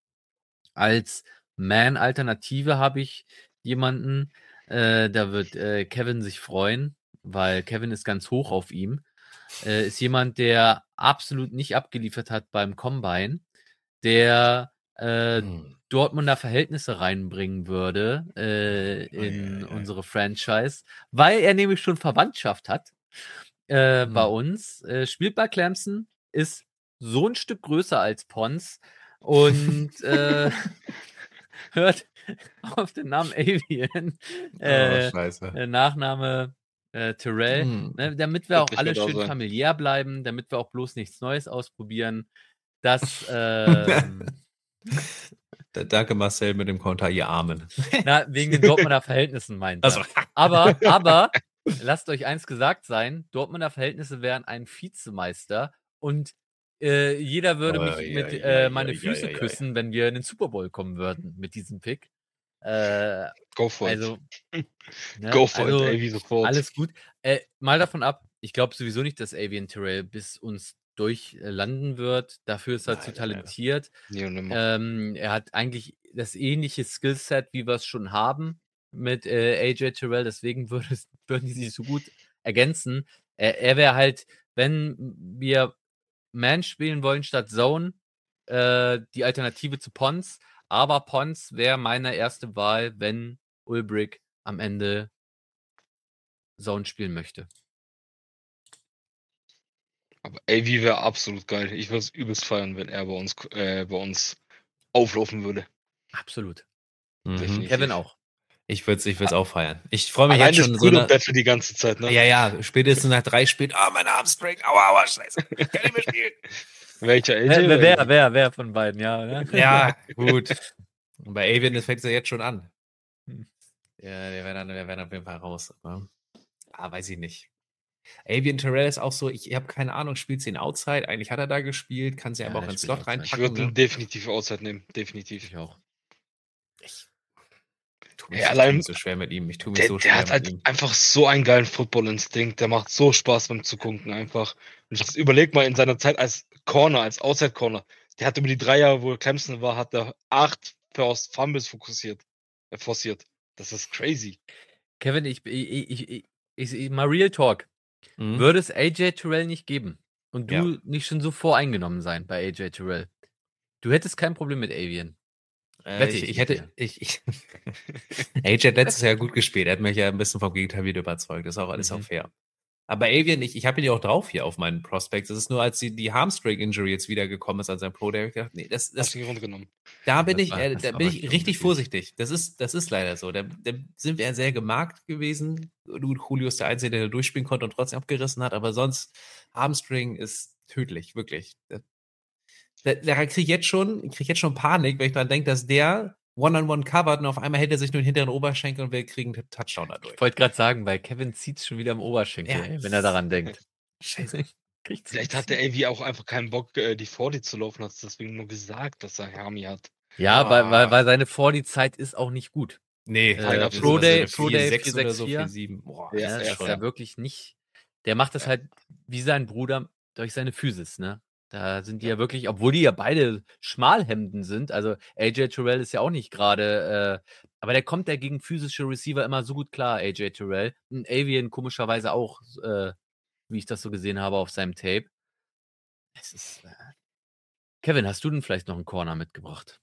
Als Man-Alternative habe ich jemanden, äh, da wird, äh, Kevin sich freuen, weil Kevin ist ganz hoch auf ihm. Äh, ist jemand, der absolut nicht abgeliefert hat beim Combine, der, äh, Hm. Dortmunder Verhältnisse reinbringen würde, äh, in Ei, ei, ei. unsere Franchise, weil er nämlich schon Verwandtschaft hat, äh, bei Hm. uns. Äh, spielt bei Clemson, ist so 'n Stück größer als Pons und, äh, hört auf den Namen Avian, Oh, äh, scheiße. äh, Nachname, äh, Terrell, Hm. ne, damit wir Wird auch nicht alle mehr da schön sein. familiär bleiben, damit wir auch bloß nichts Neues ausprobieren. Das, ähm Da danke Marcel mit dem Konter, ihr Armen. Na, wegen den Dortmunder Verhältnissen meint Ach er. so. Aber aber lasst euch eins gesagt sein, Dortmunder Verhältnisse wären ein Vizemeister und, äh, jeder würde mich Ui, mit ui, äh, ui, meine ui, Füße ui, ui. küssen, wenn wir in den Super Bowl kommen würden mit diesem Pick. Äh, Go for also, it. ne, Go for also it, Avi, sofort. alles gut. Äh, mal davon ab, ich glaube sowieso nicht, dass Avian Terrell bis uns durch äh, landen wird. Dafür ist er Nein, zu nein, nein. talentiert. Nie und nimmer. Ähm, er hat eigentlich das ähnliche Skillset, wie wir's schon haben mit, äh, A J Terrell, deswegen würde es würden die sich so gut ergänzen. Er er wäre halt, wenn wir Man spielen wollen statt Zone, äh, die Alternative zu Pons, aber Pons wäre meine erste Wahl, wenn Ulbrich am Ende Zone spielen möchte. Aber Avi wäre absolut geil. Ich würde es übelst feiern, wenn er bei uns k äh, bei uns auflaufen würde. Absolut. Mhm. Definitiv. Kevin auch. Ich würde es ich würde es auch feiern. Ich freue mich Allein jetzt das schon so 'ne Brüderbattle die ganze Zeit, ne? Ja, ja, spätestens nach drei Spielen: „Ah, mein Hamstring, aua, aua, scheiße, kann nicht mehr spielen.“ Welcher, A J Wer oder wer Avi? wer wer von beiden, ja, ne? Ja, gut. Und bei Avian, das fängt's ja jetzt schon an. Hm. Ja, wir werden wir werden auf jeden Fall raus, aber ah, weiß ich nicht. Avian Terrell ist auch so, ich habe keine Ahnung, spielt sie in Outside? Eigentlich hat er da gespielt, kann sie Ja, aber auch der in spielt Slot Outside. Ich reinpacken, würde ihn ne? definitiv Outside nehmen, definitiv. Ich auch. Ich tue mich Ja, ich tue allein mich so schwer mit ihm. Ich tue mich der so der schwer hat mit halt ihm. einfach so einen geilen Football-Instinkt. Der macht so Spaß beim Zugucken einfach. Und jetzt überleg mal in seiner Zeit als Corner, als Outside Corner. Der hat über die drei Jahre, wo er Clemson war, hat er acht First Fumbles fokussiert äh, forciert. Das ist crazy. Kevin, ich, ich, ich, ich, ich, ich mal Real Talk. Mhm. Würde es A J Terrell nicht geben und du Ja. nicht schon so voreingenommen sein bei A J Terrell, du hättest kein Problem mit Avian. Äh, Wette ich, ich ich mit dir. hätte, ich, ich A J hat letztes Jahr gut gespielt. Er hat mich ja ein bisschen vom Gegenteil wieder überzeugt. Das ist auch alles Mhm. auch fair. Aber Avian, ich, ich habe ihn ja auch drauf hier auf meinen Prospects. Das ist nur, als die, die Hamstring-Injury jetzt wiedergekommen ist an seinem Pro Day, habe ich gedacht, nee, das, Hast das, du ihn runtergenommen? da bin Das ich, war- äh, das da war bin ich wirklich richtig unglücklich. vorsichtig. Das ist, das ist leider so. Da, da sind wir sehr gemarkt gewesen. Julio ist der Einzige, der da durchspielen konnte und trotzdem abgerissen hat. Aber sonst, Hamstring ist tödlich, wirklich. Da, da, da kriege ich jetzt schon, krieg ich jetzt schon Panik, wenn ich daran denke, dass der One-on-One covert und auf einmal hält er sich nur den hinteren Oberschenkel und wir kriegen einen Touchdown dadurch. Ich wollte gerade sagen, bei Kevin zieht es schon wieder am Oberschenkel, Ja. ey, wenn er daran denkt. Scheiße. Kriegt's Vielleicht ein hat der bisschen- A V auch einfach keinen Bock, äh, die vierzig zu laufen, hat es deswegen nur gesagt, dass er Hami hat. Ja, Ah. weil, weil, weil seine vor-die-Zeit ist auch nicht gut. Nee, Äh, kein absolut. Pro absolut. Day, Pro Day vier sechs oder so, vier sechs vier sieben. Boah, Ja, Ja, das das ist ist schon. ja wirklich nicht. Der macht das Ja. halt wie sein Bruder durch seine Physis, ne? Da sind die ja, Ja. wirklich, obwohl die ja beide Schmalhemden sind, also A J Terrell ist ja auch nicht gerade, äh, aber der kommt ja gegen physische Receiver immer so gut klar, A J Terrell. Und Avian komischerweise auch, äh, wie ich das so gesehen habe auf seinem Tape. Es ist. Äh Kevin, hast du denn vielleicht noch einen Corner mitgebracht?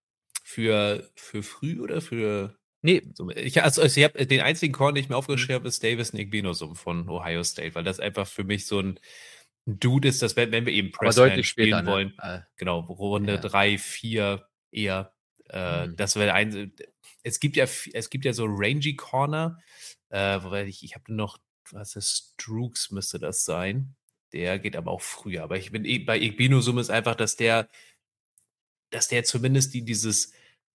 Für, für früh oder für. Nee, So, ich also, ich habe den einzigen Corner, den ich mir aufgeschrieben habe, ist Davis Igbinosum von Ohio State, weil das einfach für mich so ein Dude ist, dass wenn, wenn wir eben aber Pressman deutlich spielen später, ne? wollen, Äh, genau, Runde Ja. drei, vier eher, äh, Mhm. das wäre ein, es gibt ja, es gibt ja so rangy Corner, äh, wobei ich, ich habe noch, was ist, Strooks müsste das sein, der geht aber auch früher, aber ich bin eh, bei Igbinosum ist einfach, dass der, dass der zumindest die, dieses,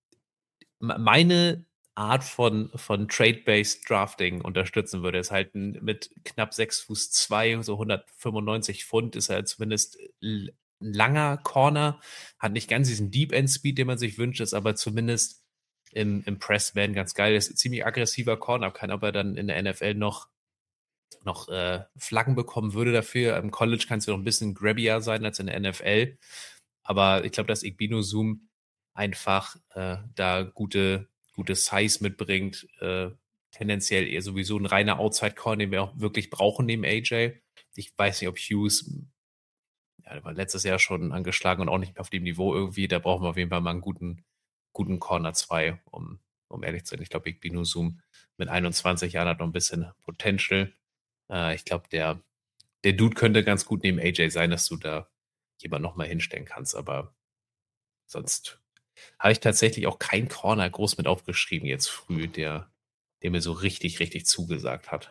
m- meine Art von, von Trade-Based Drafting unterstützen würde. Ist halt ein, mit knapp sechs Fuß zwei, so hundertfünfundneunzig Pfund, ist er zumindest l- ein langer Corner, hat nicht ganz diesen Deep End Speed, den man sich wünscht, ist aber zumindest im, im Press-Man ganz geil. Ist ein ziemlich aggressiver Corner, kann aber dann in der N F L noch noch äh, Flaggen bekommen würde dafür. Im College kannst du noch ein bisschen grabbier sein als in der N F L. Aber ich glaube, dass Igbinosum einfach äh, da gute, gute Size mitbringt. Äh, tendenziell eher sowieso ein reiner Outside-Corner, den wir auch wirklich brauchen neben A J. Ich weiß nicht, ob Hughes, ja, der war letztes Jahr schon angeschlagen und auch nicht mehr auf dem Niveau irgendwie. Da brauchen wir auf jeden Fall mal einen guten, guten Corner zwei, um, um ehrlich zu sein. Ich glaube, Igbinosum mit einundzwanzig Jahren hat noch ein bisschen Potential. Äh, ich glaube, der, der Dude könnte ganz gut neben A J sein, dass du da jemand nochmal hinstellen kannst, aber sonst habe ich tatsächlich auch keinen Corner groß mit aufgeschrieben jetzt früh, der, der mir so richtig, richtig zugesagt hat.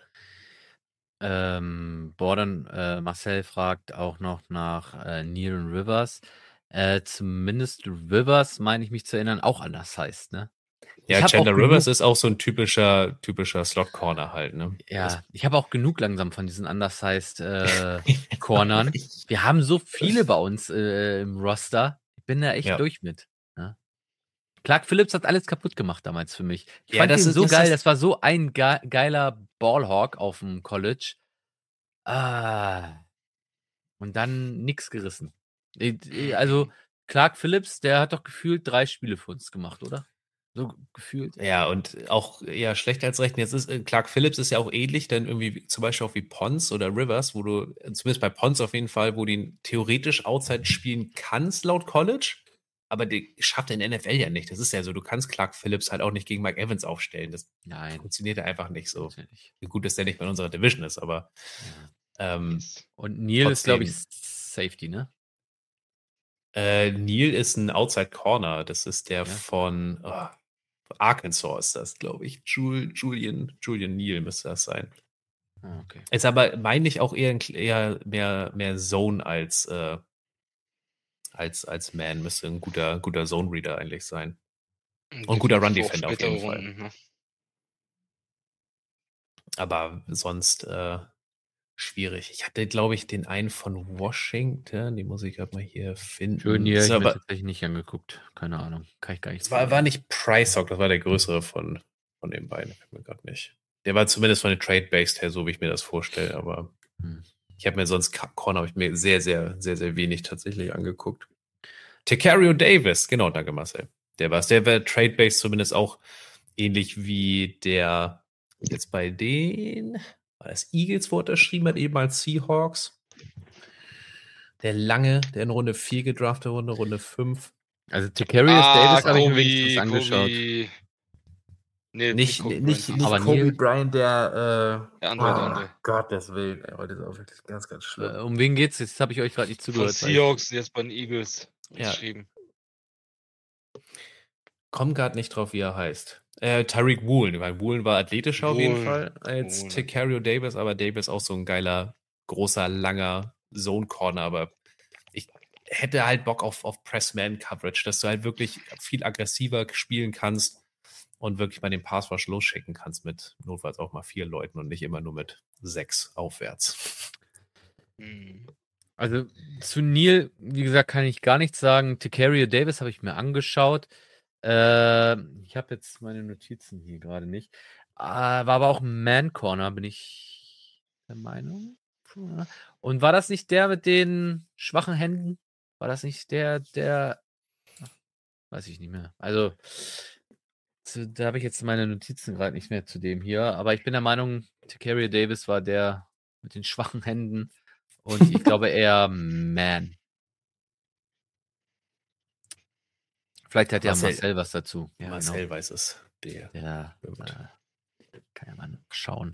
Ähm, Borden, äh, Marcel fragt auch noch nach äh, Neil Rivers. Äh, zumindest Rivers, meine ich mich zu erinnern, auch anders heißt, ne? Ich Ja, hab Chandler auch Rivers genug- ist auch so ein typischer, typischer Slot-Corner halt, ne? Ja, ich habe auch genug langsam von diesen undersized äh, Cornern. Wir haben so viele bei uns äh, im Roster. Ich bin da echt Ja. durch mit. Ne? Clark Phillips hat alles kaputt gemacht damals für mich. Ich Ja, fand das ihn ist- so das geil. ist- Das war so ein ge geiler Ballhawk auf dem College. Ah. Und dann nix gerissen. Äh, Also Clark Phillips, der hat doch gefühlt drei Spiele für uns gemacht, oder? So gefühlt. Ja, und auch eher schlechter als recht. Jetzt ist äh, Clark Phillips ist ja auch ähnlich, dann irgendwie zum Beispiel auch wie Pons oder Rivers, wo du, zumindest bei Pons auf jeden Fall, wo du ihn theoretisch outside spielen kannst laut College, aber die schafft er in der N F L ja nicht. Das ist ja so, du kannst Clark Phillips halt auch nicht gegen Mike Evans aufstellen. Das Nein. funktioniert ja einfach nicht so. funktioniert nicht. Wie gut, dass der nicht bei unserer Division ist, aber Ja. ähm, Und Neil ist, glaube ich, trotzdem- Safety, ne? äh, Neil ist ein Outside Corner. Das ist der Ja. von oh, Arkansas ist das, glaube ich. Jul, Julian, Julian Neal müsste das sein. Ah, okay. Ist aber, meine ich, auch eher, ein- eher mehr, mehr Zone als, äh, als, als Man. Müsste ein guter, guter Zone-Reader eigentlich sein. Und ein guter Run-Defender auf jeden Fall. Runden, ne? Aber sonst äh, schwierig. Ich hatte, glaube ich, den einen von Washington. Den muss ich gerade mal hier finden. Schön hier, Das ich ist habe mir aber, tatsächlich nicht angeguckt. Keine Ahnung. Kann ich gar nicht das war, war nicht Price Hawk, das war der größere von, von den beiden. Fällt mir gerade nicht. Der war zumindest von den Trade-Based her, so wie ich mir das vorstelle, aber Hm. ich habe mir sonst Cup Corner habe ich mir sehr, sehr, sehr, sehr wenig tatsächlich angeguckt. Tecario Davis, genau, danke Marcel. Der war es. Der wäre Trade-Based zumindest auch Ähnlich wie der jetzt bei den, war das Eagles, wo er unterschrieben hat, eben als Seahawks. Der lange, der in Runde vier gedraftet wurde, Runde fünf. Also Takarius Ah, Davis habe ich mir wenigstens Kobe, angeschaut. Kobe. Nee, Nicht, Kobe nicht, Bryant. nicht Aber Kobe Neil- Bryant, der, äh, Der andere, der oh, andere. Gottes Willen, ey, heute ist auch wirklich ganz, ganz schlimm. Äh, um wen geht's jetzt? Habe ich euch gerade nicht Von zugehört. weil ich- Seahawks, jetzt bei den Eagles Ja. geschrieben. Komm gerade nicht drauf, wie er heißt. Äh, Tariq Woolen, weil Woolen war athletischer auf jeden Woolen. Fall als Woolen. Tacario Davis, aber Davis auch so ein geiler, großer, langer Zone-Corner, aber ich hätte halt Bock auf, auf Press-Man-Coverage, dass du halt wirklich viel aggressiver spielen kannst und wirklich mal den Passwash losschicken kannst mit notfalls auch mal vier Leuten und nicht immer nur mit sechs aufwärts. Hm. Also zu Neil, wie gesagt, kann ich gar nichts sagen. Tacario Davis habe ich mir angeschaut. Äh, ich habe jetzt meine Notizen hier gerade nicht. Äh, war aber auch ein Man-Corner, bin ich der Meinung. Und war das nicht der mit den schwachen Händen? War das nicht der, der. Ach, weiß ich nicht mehr. Also, zu, da habe ich jetzt meine Notizen gerade nicht mehr zu dem hier. Aber ich bin der Meinung, Tacario Davis war der mit den schwachen Händen. Und ich glaube eher Man. Vielleicht hat ja Marcel- Marcel was dazu. Ja, Marcel genau. weiß es. Der. Ja, Stimmt. äh, kann ja mal schauen.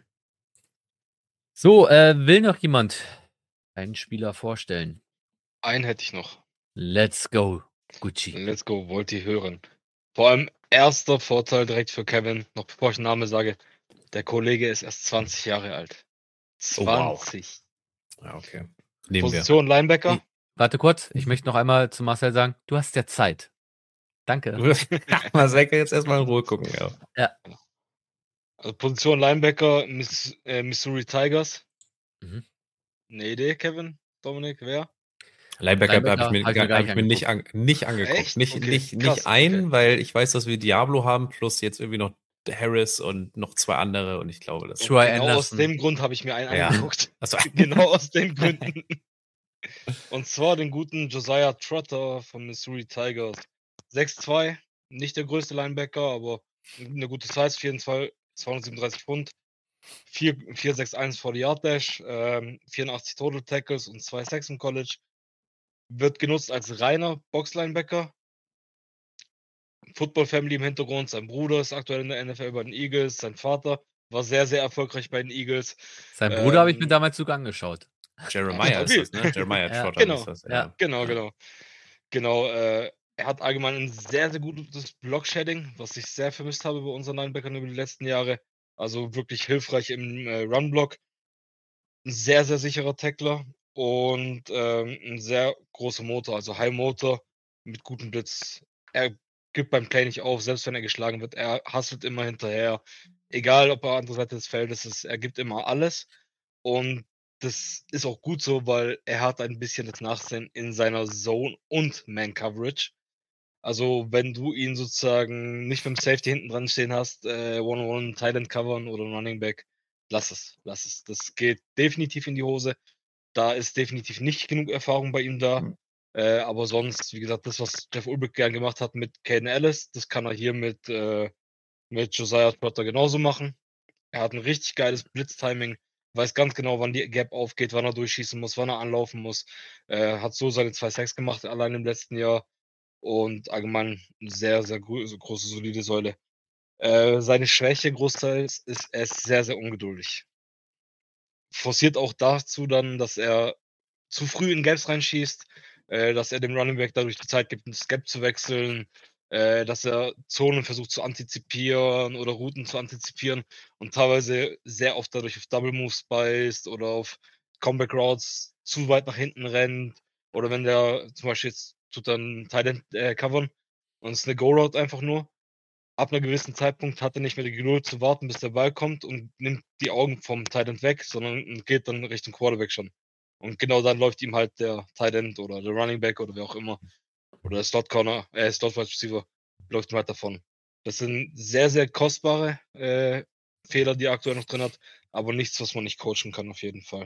So, äh, will noch jemand einen Spieler vorstellen? Einen hätte ich noch. Let's go, Gucci. Let's go, wollt ihr hören. Vor allem erster Vorteil direkt für Kevin, noch bevor ich den Namen sage, der Kollege ist erst zwanzig Jahre alt. Oh, wow. zwanzig. Ja, okay. Nehmen Position Linebacker. Ich- Warte kurz, ich möchte noch einmal zu Marcel sagen, du hast ja Zeit. Danke. wir. Marcel kann jetzt erstmal in Ruhe gucken, ja. Also Position Linebacker, Miss, äh, Missouri Tigers. Mhm. Eine Idee, Kevin? Dominik, wer? Linebacker, Linebacker habe ich mir, hab ich mir gar, gar hab ich mir nicht, an, nicht angeguckt. Echt? Nicht, Okay, nicht, krass, nicht einen, okay. weil ich weiß, dass wir Diablo haben, plus jetzt irgendwie noch Harris und noch zwei andere und ich glaube, das Troy genau Anderson. aus dem Grund habe ich mir einen Ja. angeguckt. Achso. Genau aus den Gründen. Und zwar den guten Josiah Trotter von Missouri Tigers. sechs zwei, nicht der größte Linebacker, aber eine gute Size, vierundzwanzig, zweihundertsiebenunddreißig Pfund, vier vier sechs eins vor die Yard Dash, ähm, vierundachtzig Total Tackles und zwei Sacks im College. Wird genutzt als reiner Box-Linebacker. Football Family im Hintergrund, sein Bruder ist aktuell in der N F L bei den Eagles, sein Vater war sehr, sehr erfolgreich bei den Eagles. Sein Bruder habe ich mir Ähm, damals sogar angeschaut. Jeremiah stabil. ist das, ne? Jeremiah Ja, Trotter genau, ist das. ja. Genau, Ja. genau. Genau, äh, er hat allgemein ein sehr, sehr gutes Block-Shedding, was ich sehr vermisst habe bei unseren Linebackern über die letzten Jahre. Also wirklich hilfreich im äh, Run-Block. Ein sehr, sehr sicherer Tackler und ähm, ein sehr großer Motor, also High-Motor mit gutem Blitz. Er gibt beim Play nicht auf, selbst wenn er geschlagen wird. Er hustelt immer hinterher. Egal, ob er an der Seite des Feldes ist, er gibt immer alles. Und das ist auch gut so, weil er hat ein bisschen das Nachsehen in seiner Zone und Man-Coverage. Also, wenn du ihn sozusagen nicht mit dem Safety hinten dran stehen hast, äh, One-on-One, Tight covern oder Running Back, lass es, lass es. Das geht definitiv in die Hose. Da ist definitiv nicht genug Erfahrung bei ihm da. Mhm. Äh, aber sonst, wie gesagt, das, was Jeff Ulbrich gern gemacht hat mit Caden Ellis, das kann er hier mit, äh, mit Josiah Trotter genauso machen. Er hat ein richtig geiles Blitztiming, weiß ganz genau, wann die Gap aufgeht, wann er durchschießen muss, wann er anlaufen muss. Äh, hat so seine zwei Sacks gemacht, allein im letzten Jahr. Und allgemein eine sehr, sehr gro große, solide Säule. Äh, seine Schwäche großteils ist, er ist sehr, sehr ungeduldig. Forciert auch dazu dann, dass er zu früh in Gaps reinschießt, äh, dass er dem Running Back dadurch die Zeit gibt, ins Gap zu wechseln, äh, dass er Zonen versucht zu antizipieren oder Routen zu antizipieren und teilweise sehr oft dadurch auf Double Moves beißt oder auf Comeback Routes zu weit nach hinten rennt. Oder wenn der zum Beispiel jetzt tut dann Tight End äh, covern und es ist eine Go-Route einfach nur. Ab einer gewissen Zeitpunkt hat er nicht mehr die Geduld zu warten, bis der Ball kommt und nimmt die Augen vom Tight End weg, sondern geht dann Richtung Quarterback schon. Und genau dann läuft ihm halt der Tight End oder der Running Back oder wer auch immer oder der Slot Corner, äh, Slot Wide Receiver läuft ihm halt davon. Das sind sehr, sehr kostbare äh, Fehler, die er aktuell noch drin hat, aber nichts, was man nicht coachen kann auf jeden Fall.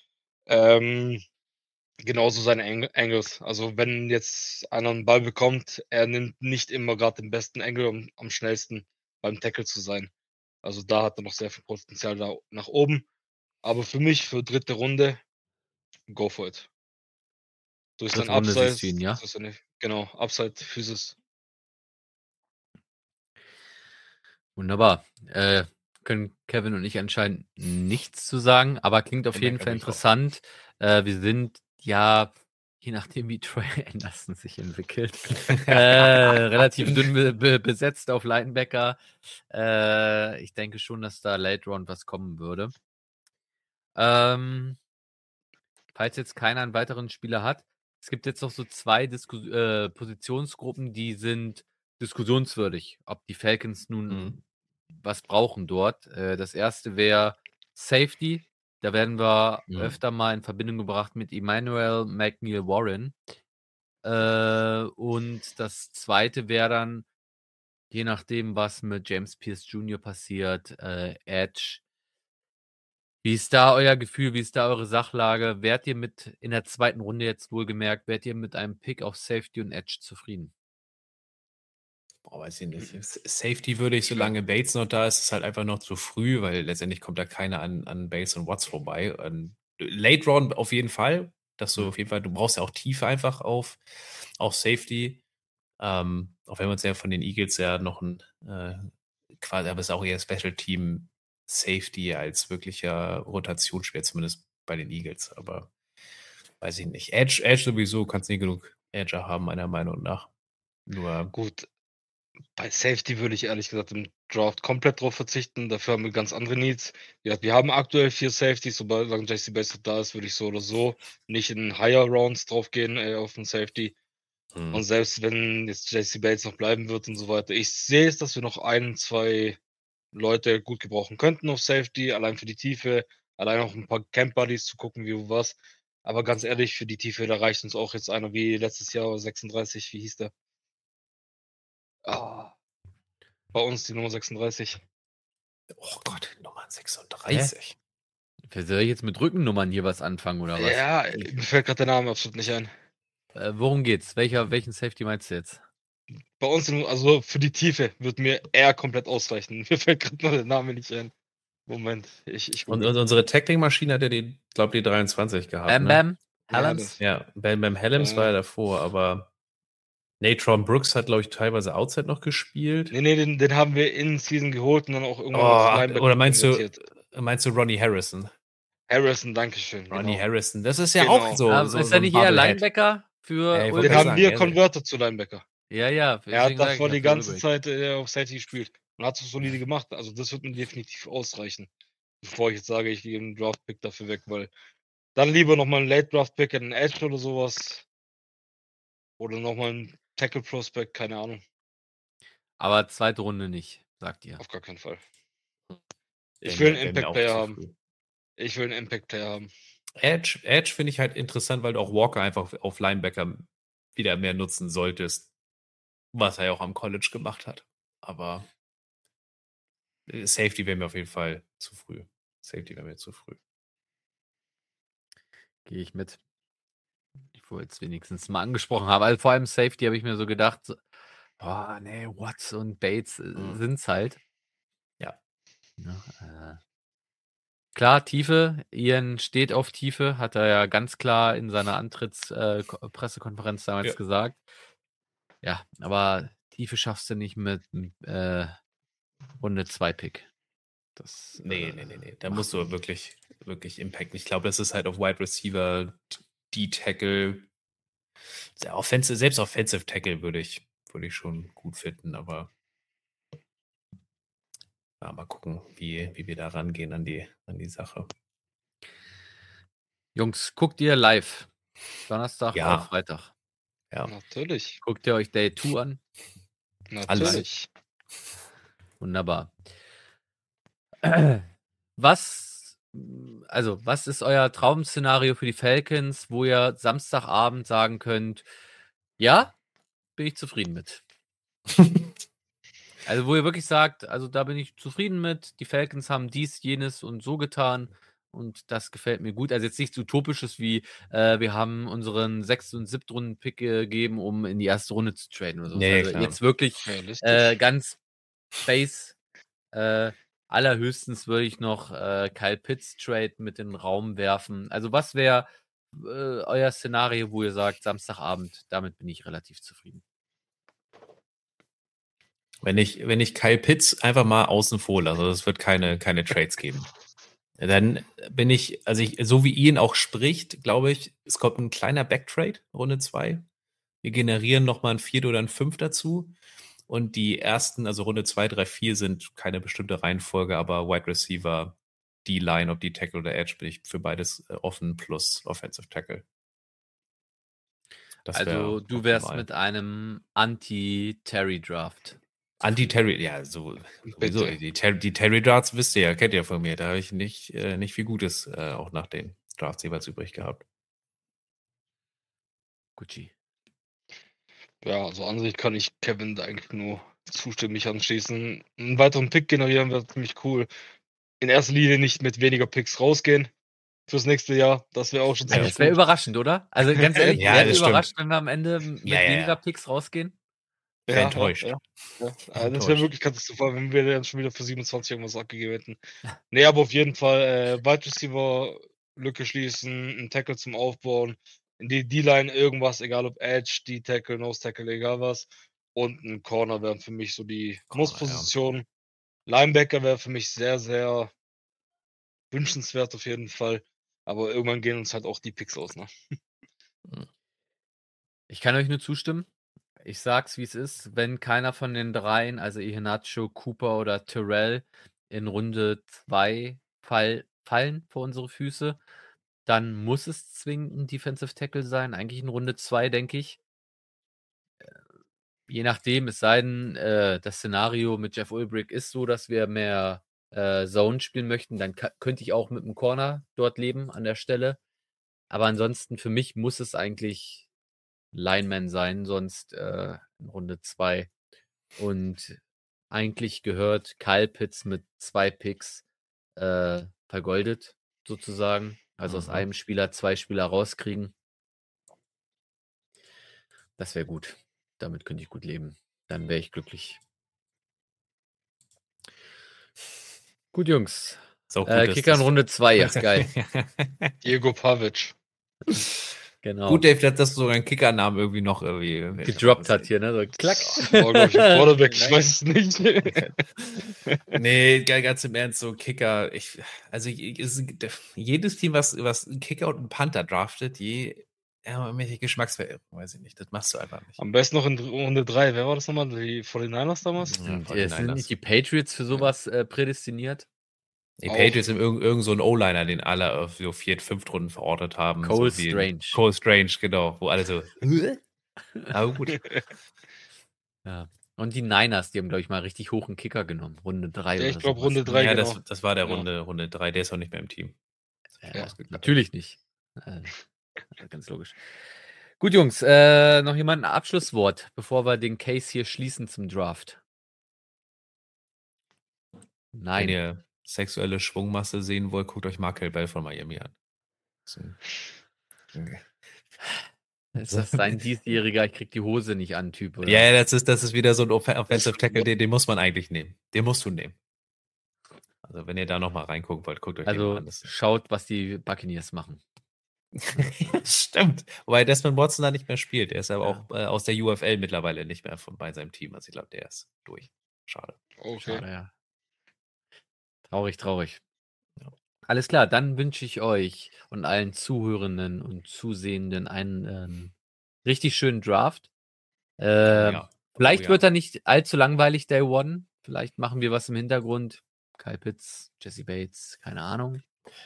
Ähm, genauso seine Ang Angles. Also wenn jetzt einer einen Ball bekommt, er nimmt nicht immer gerade den besten Angle am, am schnellsten. beim Tackle zu sein. Also da hat er noch sehr viel Potenzial da nach oben. Aber für mich, für dritte Runde, go for it. Durch sein Dritte Runde Upside, siehst du ihn, ja? durch seine, genau, Upside, Physis. Wunderbar. Äh, können Kevin und ich anscheinend nichts zu sagen, aber klingt auf Den jeden Backup Fall ich auch. interessant. Äh, wir sind ja, je nachdem wie Troy Anderson sich entwickelt, äh, relativ dünn be be besetzt auf Linebacker. Äh, ich denke schon, dass da Late Round was kommen würde. Ähm, falls jetzt keiner einen weiteren Spieler hat, es gibt jetzt noch so zwei Disku äh, Positionsgruppen, die sind diskussionswürdig, ob die Falcons nun Mhm. was brauchen dort. Äh, das erste wäre Safety. Da werden wir Mhm. öfter mal in Verbindung gebracht mit Emmanuel McNeil Warren. Äh, und das zweite wäre dann, je nachdem, was mit James Pierce Junior passiert, äh, Edge. Wie ist da euer Gefühl? Wie ist da eure Sachlage? Wärt ihr mit in der zweiten Runde jetzt wohlgemerkt, wärt ihr mit einem Pick auf Safety und Edge zufrieden? Boah, weiß ich nicht. S- Safety würde ich, solange Bates noch da ist, ist halt einfach noch zu früh, weil letztendlich kommt da keiner an, an Bates und Watts vorbei. Und Late Round auf jeden Fall, dass du Mhm. auf jeden Fall, du brauchst ja auch Tiefe einfach auf, auf Safety. Ähm, auch wenn wir uns ja von den Eagles ja noch ein, äh, quasi, aber es ist auch eher Special Team Safety als wirklicher Rotationsspieler, zumindest bei den Eagles. Aber weiß ich nicht. Edge, Edge sowieso, kannst nie genug Edge haben, meiner Meinung nach. Nur, Gut, bei Safety würde ich ehrlich gesagt im Draft komplett drauf verzichten. Dafür haben wir ganz andere Needs. Ja, wir haben aktuell vier Safeties, sobald J C Bates da ist, würde ich so oder so nicht in Higher Rounds drauf gehen äh, auf den Safety. hm. Und selbst wenn jetzt J C Bates noch bleiben wird und so weiter, ich sehe es, dass wir noch ein, zwei Leute gut gebrauchen könnten auf Safety, allein für die Tiefe, allein auch ein paar Camp Buddies zu gucken, wie was. Aber ganz ehrlich, für die Tiefe, da reicht uns auch jetzt einer wie letztes Jahr sechsunddreißig, wie hieß der? Ah, bei uns die Nummer sechsunddreißig. Oh Gott, Nummer sechsunddreißig. Soll ich jetzt mit Rückennummern hier was anfangen oder was? Ja, mir fällt gerade der Name absolut nicht ein. Äh, worum geht's? Welcher, welchen Safety meinst du jetzt? Bei uns, in, also für die Tiefe, wird mir er komplett ausreichen. Mir fällt gerade noch der Name nicht ein. Moment, ich, ich Und, google. und unsere Tackling-Maschine hat ja die, glaube die dreiundzwanzig gehabt. Bam ne? Bam? Ja, Helms? das- Ja, Bam Bam Helms Ja. war ja davor, aber Natron Brooks hat, glaube ich, teilweise Outside noch gespielt. Nee, nee, den, den haben wir in Season geholt und dann auch Oh, irgendwann auf ach, Linebacker oder meinst du, konvertiert. meinst du Ronnie Harrison? Harrison, dankeschön. Ronnie Genau. Harrison, das ist ja Genau. auch so. Ähm, so ist so er ein nicht eher Bubblehead. Linebacker für Ja, ich wollte Den Ulbrich? gerade haben sagen, wir ja, converted zu Linebacker. Ja, ja. Er hat deswegen sag ich davor ja, die für ganze Ulbrich. Zeit äh, auf Safety gespielt und hat es solide gemacht. Also das wird mir definitiv ausreichen. Bevor ich jetzt sage, ich gehe einen Draft-Pick dafür weg, weil dann lieber nochmal einen Late-Draft-Pick, einen Edge oder sowas. Oder nochmal einen Tackle-Prospect, keine Ahnung. Aber zweite Runde nicht, sagt ihr. Auf gar keinen Fall. Wär Ich mir- will einen wär mir auch Impact-Player zu haben. früh. Ich will einen Impact-Player haben. Edge, Edge finde ich halt interessant, weil du auch Walker einfach auf Linebacker wieder mehr nutzen solltest, was er ja auch am College gemacht hat. Aber äh, Safety wäre mir auf jeden Fall zu früh. Safety wäre mir zu früh. Gehe ich mit. Ich wollte es wenigstens mal angesprochen haben. Also vor allem Safety habe ich mir so gedacht, so, boah, nee, Watts und Bates äh, Mhm. sind's halt. Ja. Ja, äh, klar, Tiefe. Ian steht auf Tiefe, hat er ja ganz klar in seiner Antrittspressekonferenz damals Ja. gesagt. Ja, aber Tiefe schaffst du nicht mit äh, Runde zwei Pick. Das, Nee, äh, nee, nee, nee. Da macht musst du man nicht. wirklich, wirklich Impact. Ich glaube, das ist halt auf Wide Receiver, D-Tackle, sehr offensive, selbst Offensive Tackle würde ich, würde ich schon gut finden, aber ja, mal gucken, wie, wie wir da rangehen an die, an die Sache. Jungs, guckt ihr live? Donnerstag Ja. auf Freitag. Ja. Natürlich. Guckt ihr euch Day zwei an? Natürlich. Wunderbar. Was, also, was ist euer Traum-Szenario für die Falcons, wo ihr Samstagabend sagen könnt, ja, bin ich zufrieden mit? Also, wo ihr wirklich sagt, also da bin ich zufrieden mit, die Falcons haben dies, jenes und so getan und das gefällt mir gut. Also jetzt nichts Utopisches wie, äh, wir haben unseren sechsten und siebten Runden-Pick gegeben, um in die erste Runde zu traden oder so. Ja, ja, also klar. jetzt wirklich Realistisch. äh, ganz Base Äh, allerhöchstens würde ich noch äh, Kyle Pitts Trade mit in den Raum werfen. Also was wäre äh, euer Szenario, wo ihr sagt, Samstagabend, damit bin ich relativ zufrieden. Wenn ich, wenn ich Kyle Pitts einfach mal außen vor lasse, also es wird keine, keine Trades geben, dann bin ich, also ich, so wie Ian auch spricht, glaube ich, es kommt ein kleiner Backtrade, Runde zwei. Wir generieren nochmal ein Viert oder ein Fünf dazu. Und die ersten, also Runde zwei, drei, vier sind keine bestimmte Reihenfolge, aber Wide Receiver, D-Line, ob die Tackle oder Edge, bin ich für beides äh, offen plus Offensive Tackle. Das Also wär du wärst optimal. mit einem Anti-Terry-Draft. Anti-Terry, ja, so, sowieso. Bitte. Die, Ter die Terry-Drafts wisst ihr ja, kennt ihr von mir. Da habe ich nicht, äh, nicht viel Gutes äh, auch nach den Drafts jeweils übrig gehabt. Gucci. Ja, also an sich kann ich Kevin da eigentlich nur zustimmig anschließen. Einen weiteren Pick generieren wäre ziemlich cool. In erster Linie nicht mit weniger Picks rausgehen fürs nächste Jahr. Das wäre auch schon Ja, ziemlich das wäre gut. überraschend, oder? Also ganz ehrlich, Ja, wärt ihr das stimmt. überrascht, wenn wir am Ende mit Ja, ja, weniger ja. Picks rausgehen? Ich wäre enttäuscht. Ja, ja. Also das wäre Enttäuscht. wirklich katastrophal, wenn wir dann schon wieder für siebenundzwanzig irgendwas abgegeben hätten. Nee, aber auf jeden Fall äh, Wide Receiver Lücke schließen, einen Tackle zum Aufbauen, in die D-Line irgendwas, egal ob Edge, D-Tackle, Nose-Tackle, egal was. Und ein Corner wären für mich so die Corner, Muss-Positionen. Linebacker wäre für mich sehr, sehr wünschenswert auf jeden Fall. Aber irgendwann gehen uns halt auch die Picks aus, ne? Ich kann euch nur zustimmen. Ich sag's, wie es ist. Wenn keiner von den dreien, also Iheanacho, Cooper oder Terrell, in Runde zwei fall, fallen vor unsere Füße, dann muss es zwingend ein Defensive Tackle sein. Eigentlich in Runde zwei, denke ich. Äh, je nachdem, es sei denn, äh, das Szenario mit Jeff Ulbrich ist so, dass wir mehr äh, Zone spielen möchten, dann könnte ich auch mit einem Corner dort leben an der Stelle. Aber ansonsten, für mich muss es eigentlich Lineman sein, sonst äh, in Runde zwei. Und eigentlich gehört Kyle Pitts mit zwei Picks äh, vergoldet, sozusagen. Also aus Mhm. einem Spieler zwei Spieler rauskriegen. Das wäre gut. Damit könnte ich gut leben. Dann wäre ich glücklich. Gut, Jungs. Ist auch gut, Äh, dass Kicker in das- Runde zwei, ja, geil. Diego Pavic. Genau. Gut, Dave, dass du sogar einen Kickernamen irgendwie noch irgendwie gedroppt hat hier, ne? So klack. War, glaube ich, ein Quarterback, ich weiß es nicht. Nee, ganz im Ernst, so Kicker, ich, also ich- es, jedes Team, was, was einen Kicker und einen Panther draftet, je ja, irgendwelche Geschmacksverirrung, weiß ich nicht. Das machst du einfach nicht. Am besten noch in Runde drei. Wer war das nochmal? Die forty-niners damals? Ja, Sind, äh, sind forty-niners. nicht die Patriots für sowas äh, prädestiniert? Die Auch. Patriots sind irgend, irgend so ein O-Liner, den alle auf so vier, fünf Runden verortet haben. Cole so wie Strange. Cole Strange, genau. Wo alle so, aber gut. Ja. Und die Niners, die haben, glaube ich, mal richtig hoch einen Kicker genommen. Runde drei Ja, oder ich glaube sowas, Runde ne? drei, ja, genau. das, das war der Genau. Runde, Runde drei, der ist auch nicht mehr im Team. Ja, Rausgeklappert. natürlich nicht. Äh, ganz logisch. Gut, Jungs, äh, noch jemand ein Abschlusswort, bevor wir den Case hier schließen zum Draft? Wenn Nein. ihr sexuelle Schwungmasse sehen wollt, guckt euch Markel Bell von Miami an. Das ist ein- Ist das sein diesjähriger, ich krieg die Hose nicht an, Typ, oder? Ja, ja, das ist, das ist wieder so ein Off- Offensive Tackle, den, den muss man eigentlich nehmen. Den musst du nehmen. Also wenn ihr da nochmal reingucken wollt, guckt euch den mal Also an. Das schaut, was die Buccaneers machen. Stimmt. Wobei Desmond Watson da nicht mehr spielt. Der ist aber Ja. auch äh, aus der U F L mittlerweile nicht mehr von, bei seinem Team. Also ich glaube, der ist durch. Schade. Okay. Schade, ja. Traurig, traurig. Ja. Alles klar, dann wünsche ich euch und allen Zuhörenden und Zusehenden einen ähm, richtig schönen Draft. Äh, Oh ja. Vielleicht Oh ja. wird er nicht allzu langweilig, Day One. Vielleicht machen wir was im Hintergrund. Kyle Pitts, Jesse Bates, keine Ahnung.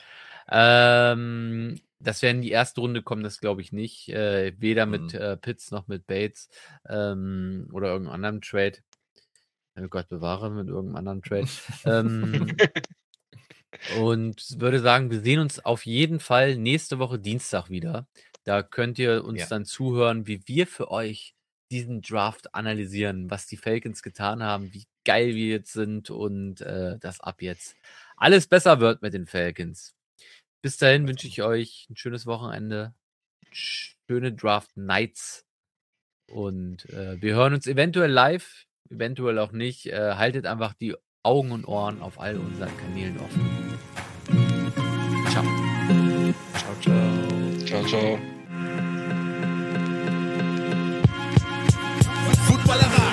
Ähm, dass wir in die erste Runde kommen, das glaube ich nicht. Äh, weder mit Mhm. äh, Pitts noch mit Bates ähm, oder irgendeinem anderen Trade. Oh Gott bewahre, mit irgendeinem anderen Trade. ähm, und würde sagen, wir sehen uns auf jeden Fall nächste Woche Dienstag wieder. Da könnt ihr uns Ja. dann zuhören, wie wir für euch diesen Draft analysieren, was die Falcons getan haben, wie geil wir jetzt sind und äh, dass ab jetzt alles besser wird mit den Falcons. Bis dahin wünsche ich euch ein schönes Wochenende, schöne Draft Nights und äh, wir hören uns eventuell live, eventuell auch nicht. Äh, haltet einfach die Augen und Ohren auf all unseren Kanälen offen. Ciao. Ciao, ciao. Ciao, ciao. Footballerei.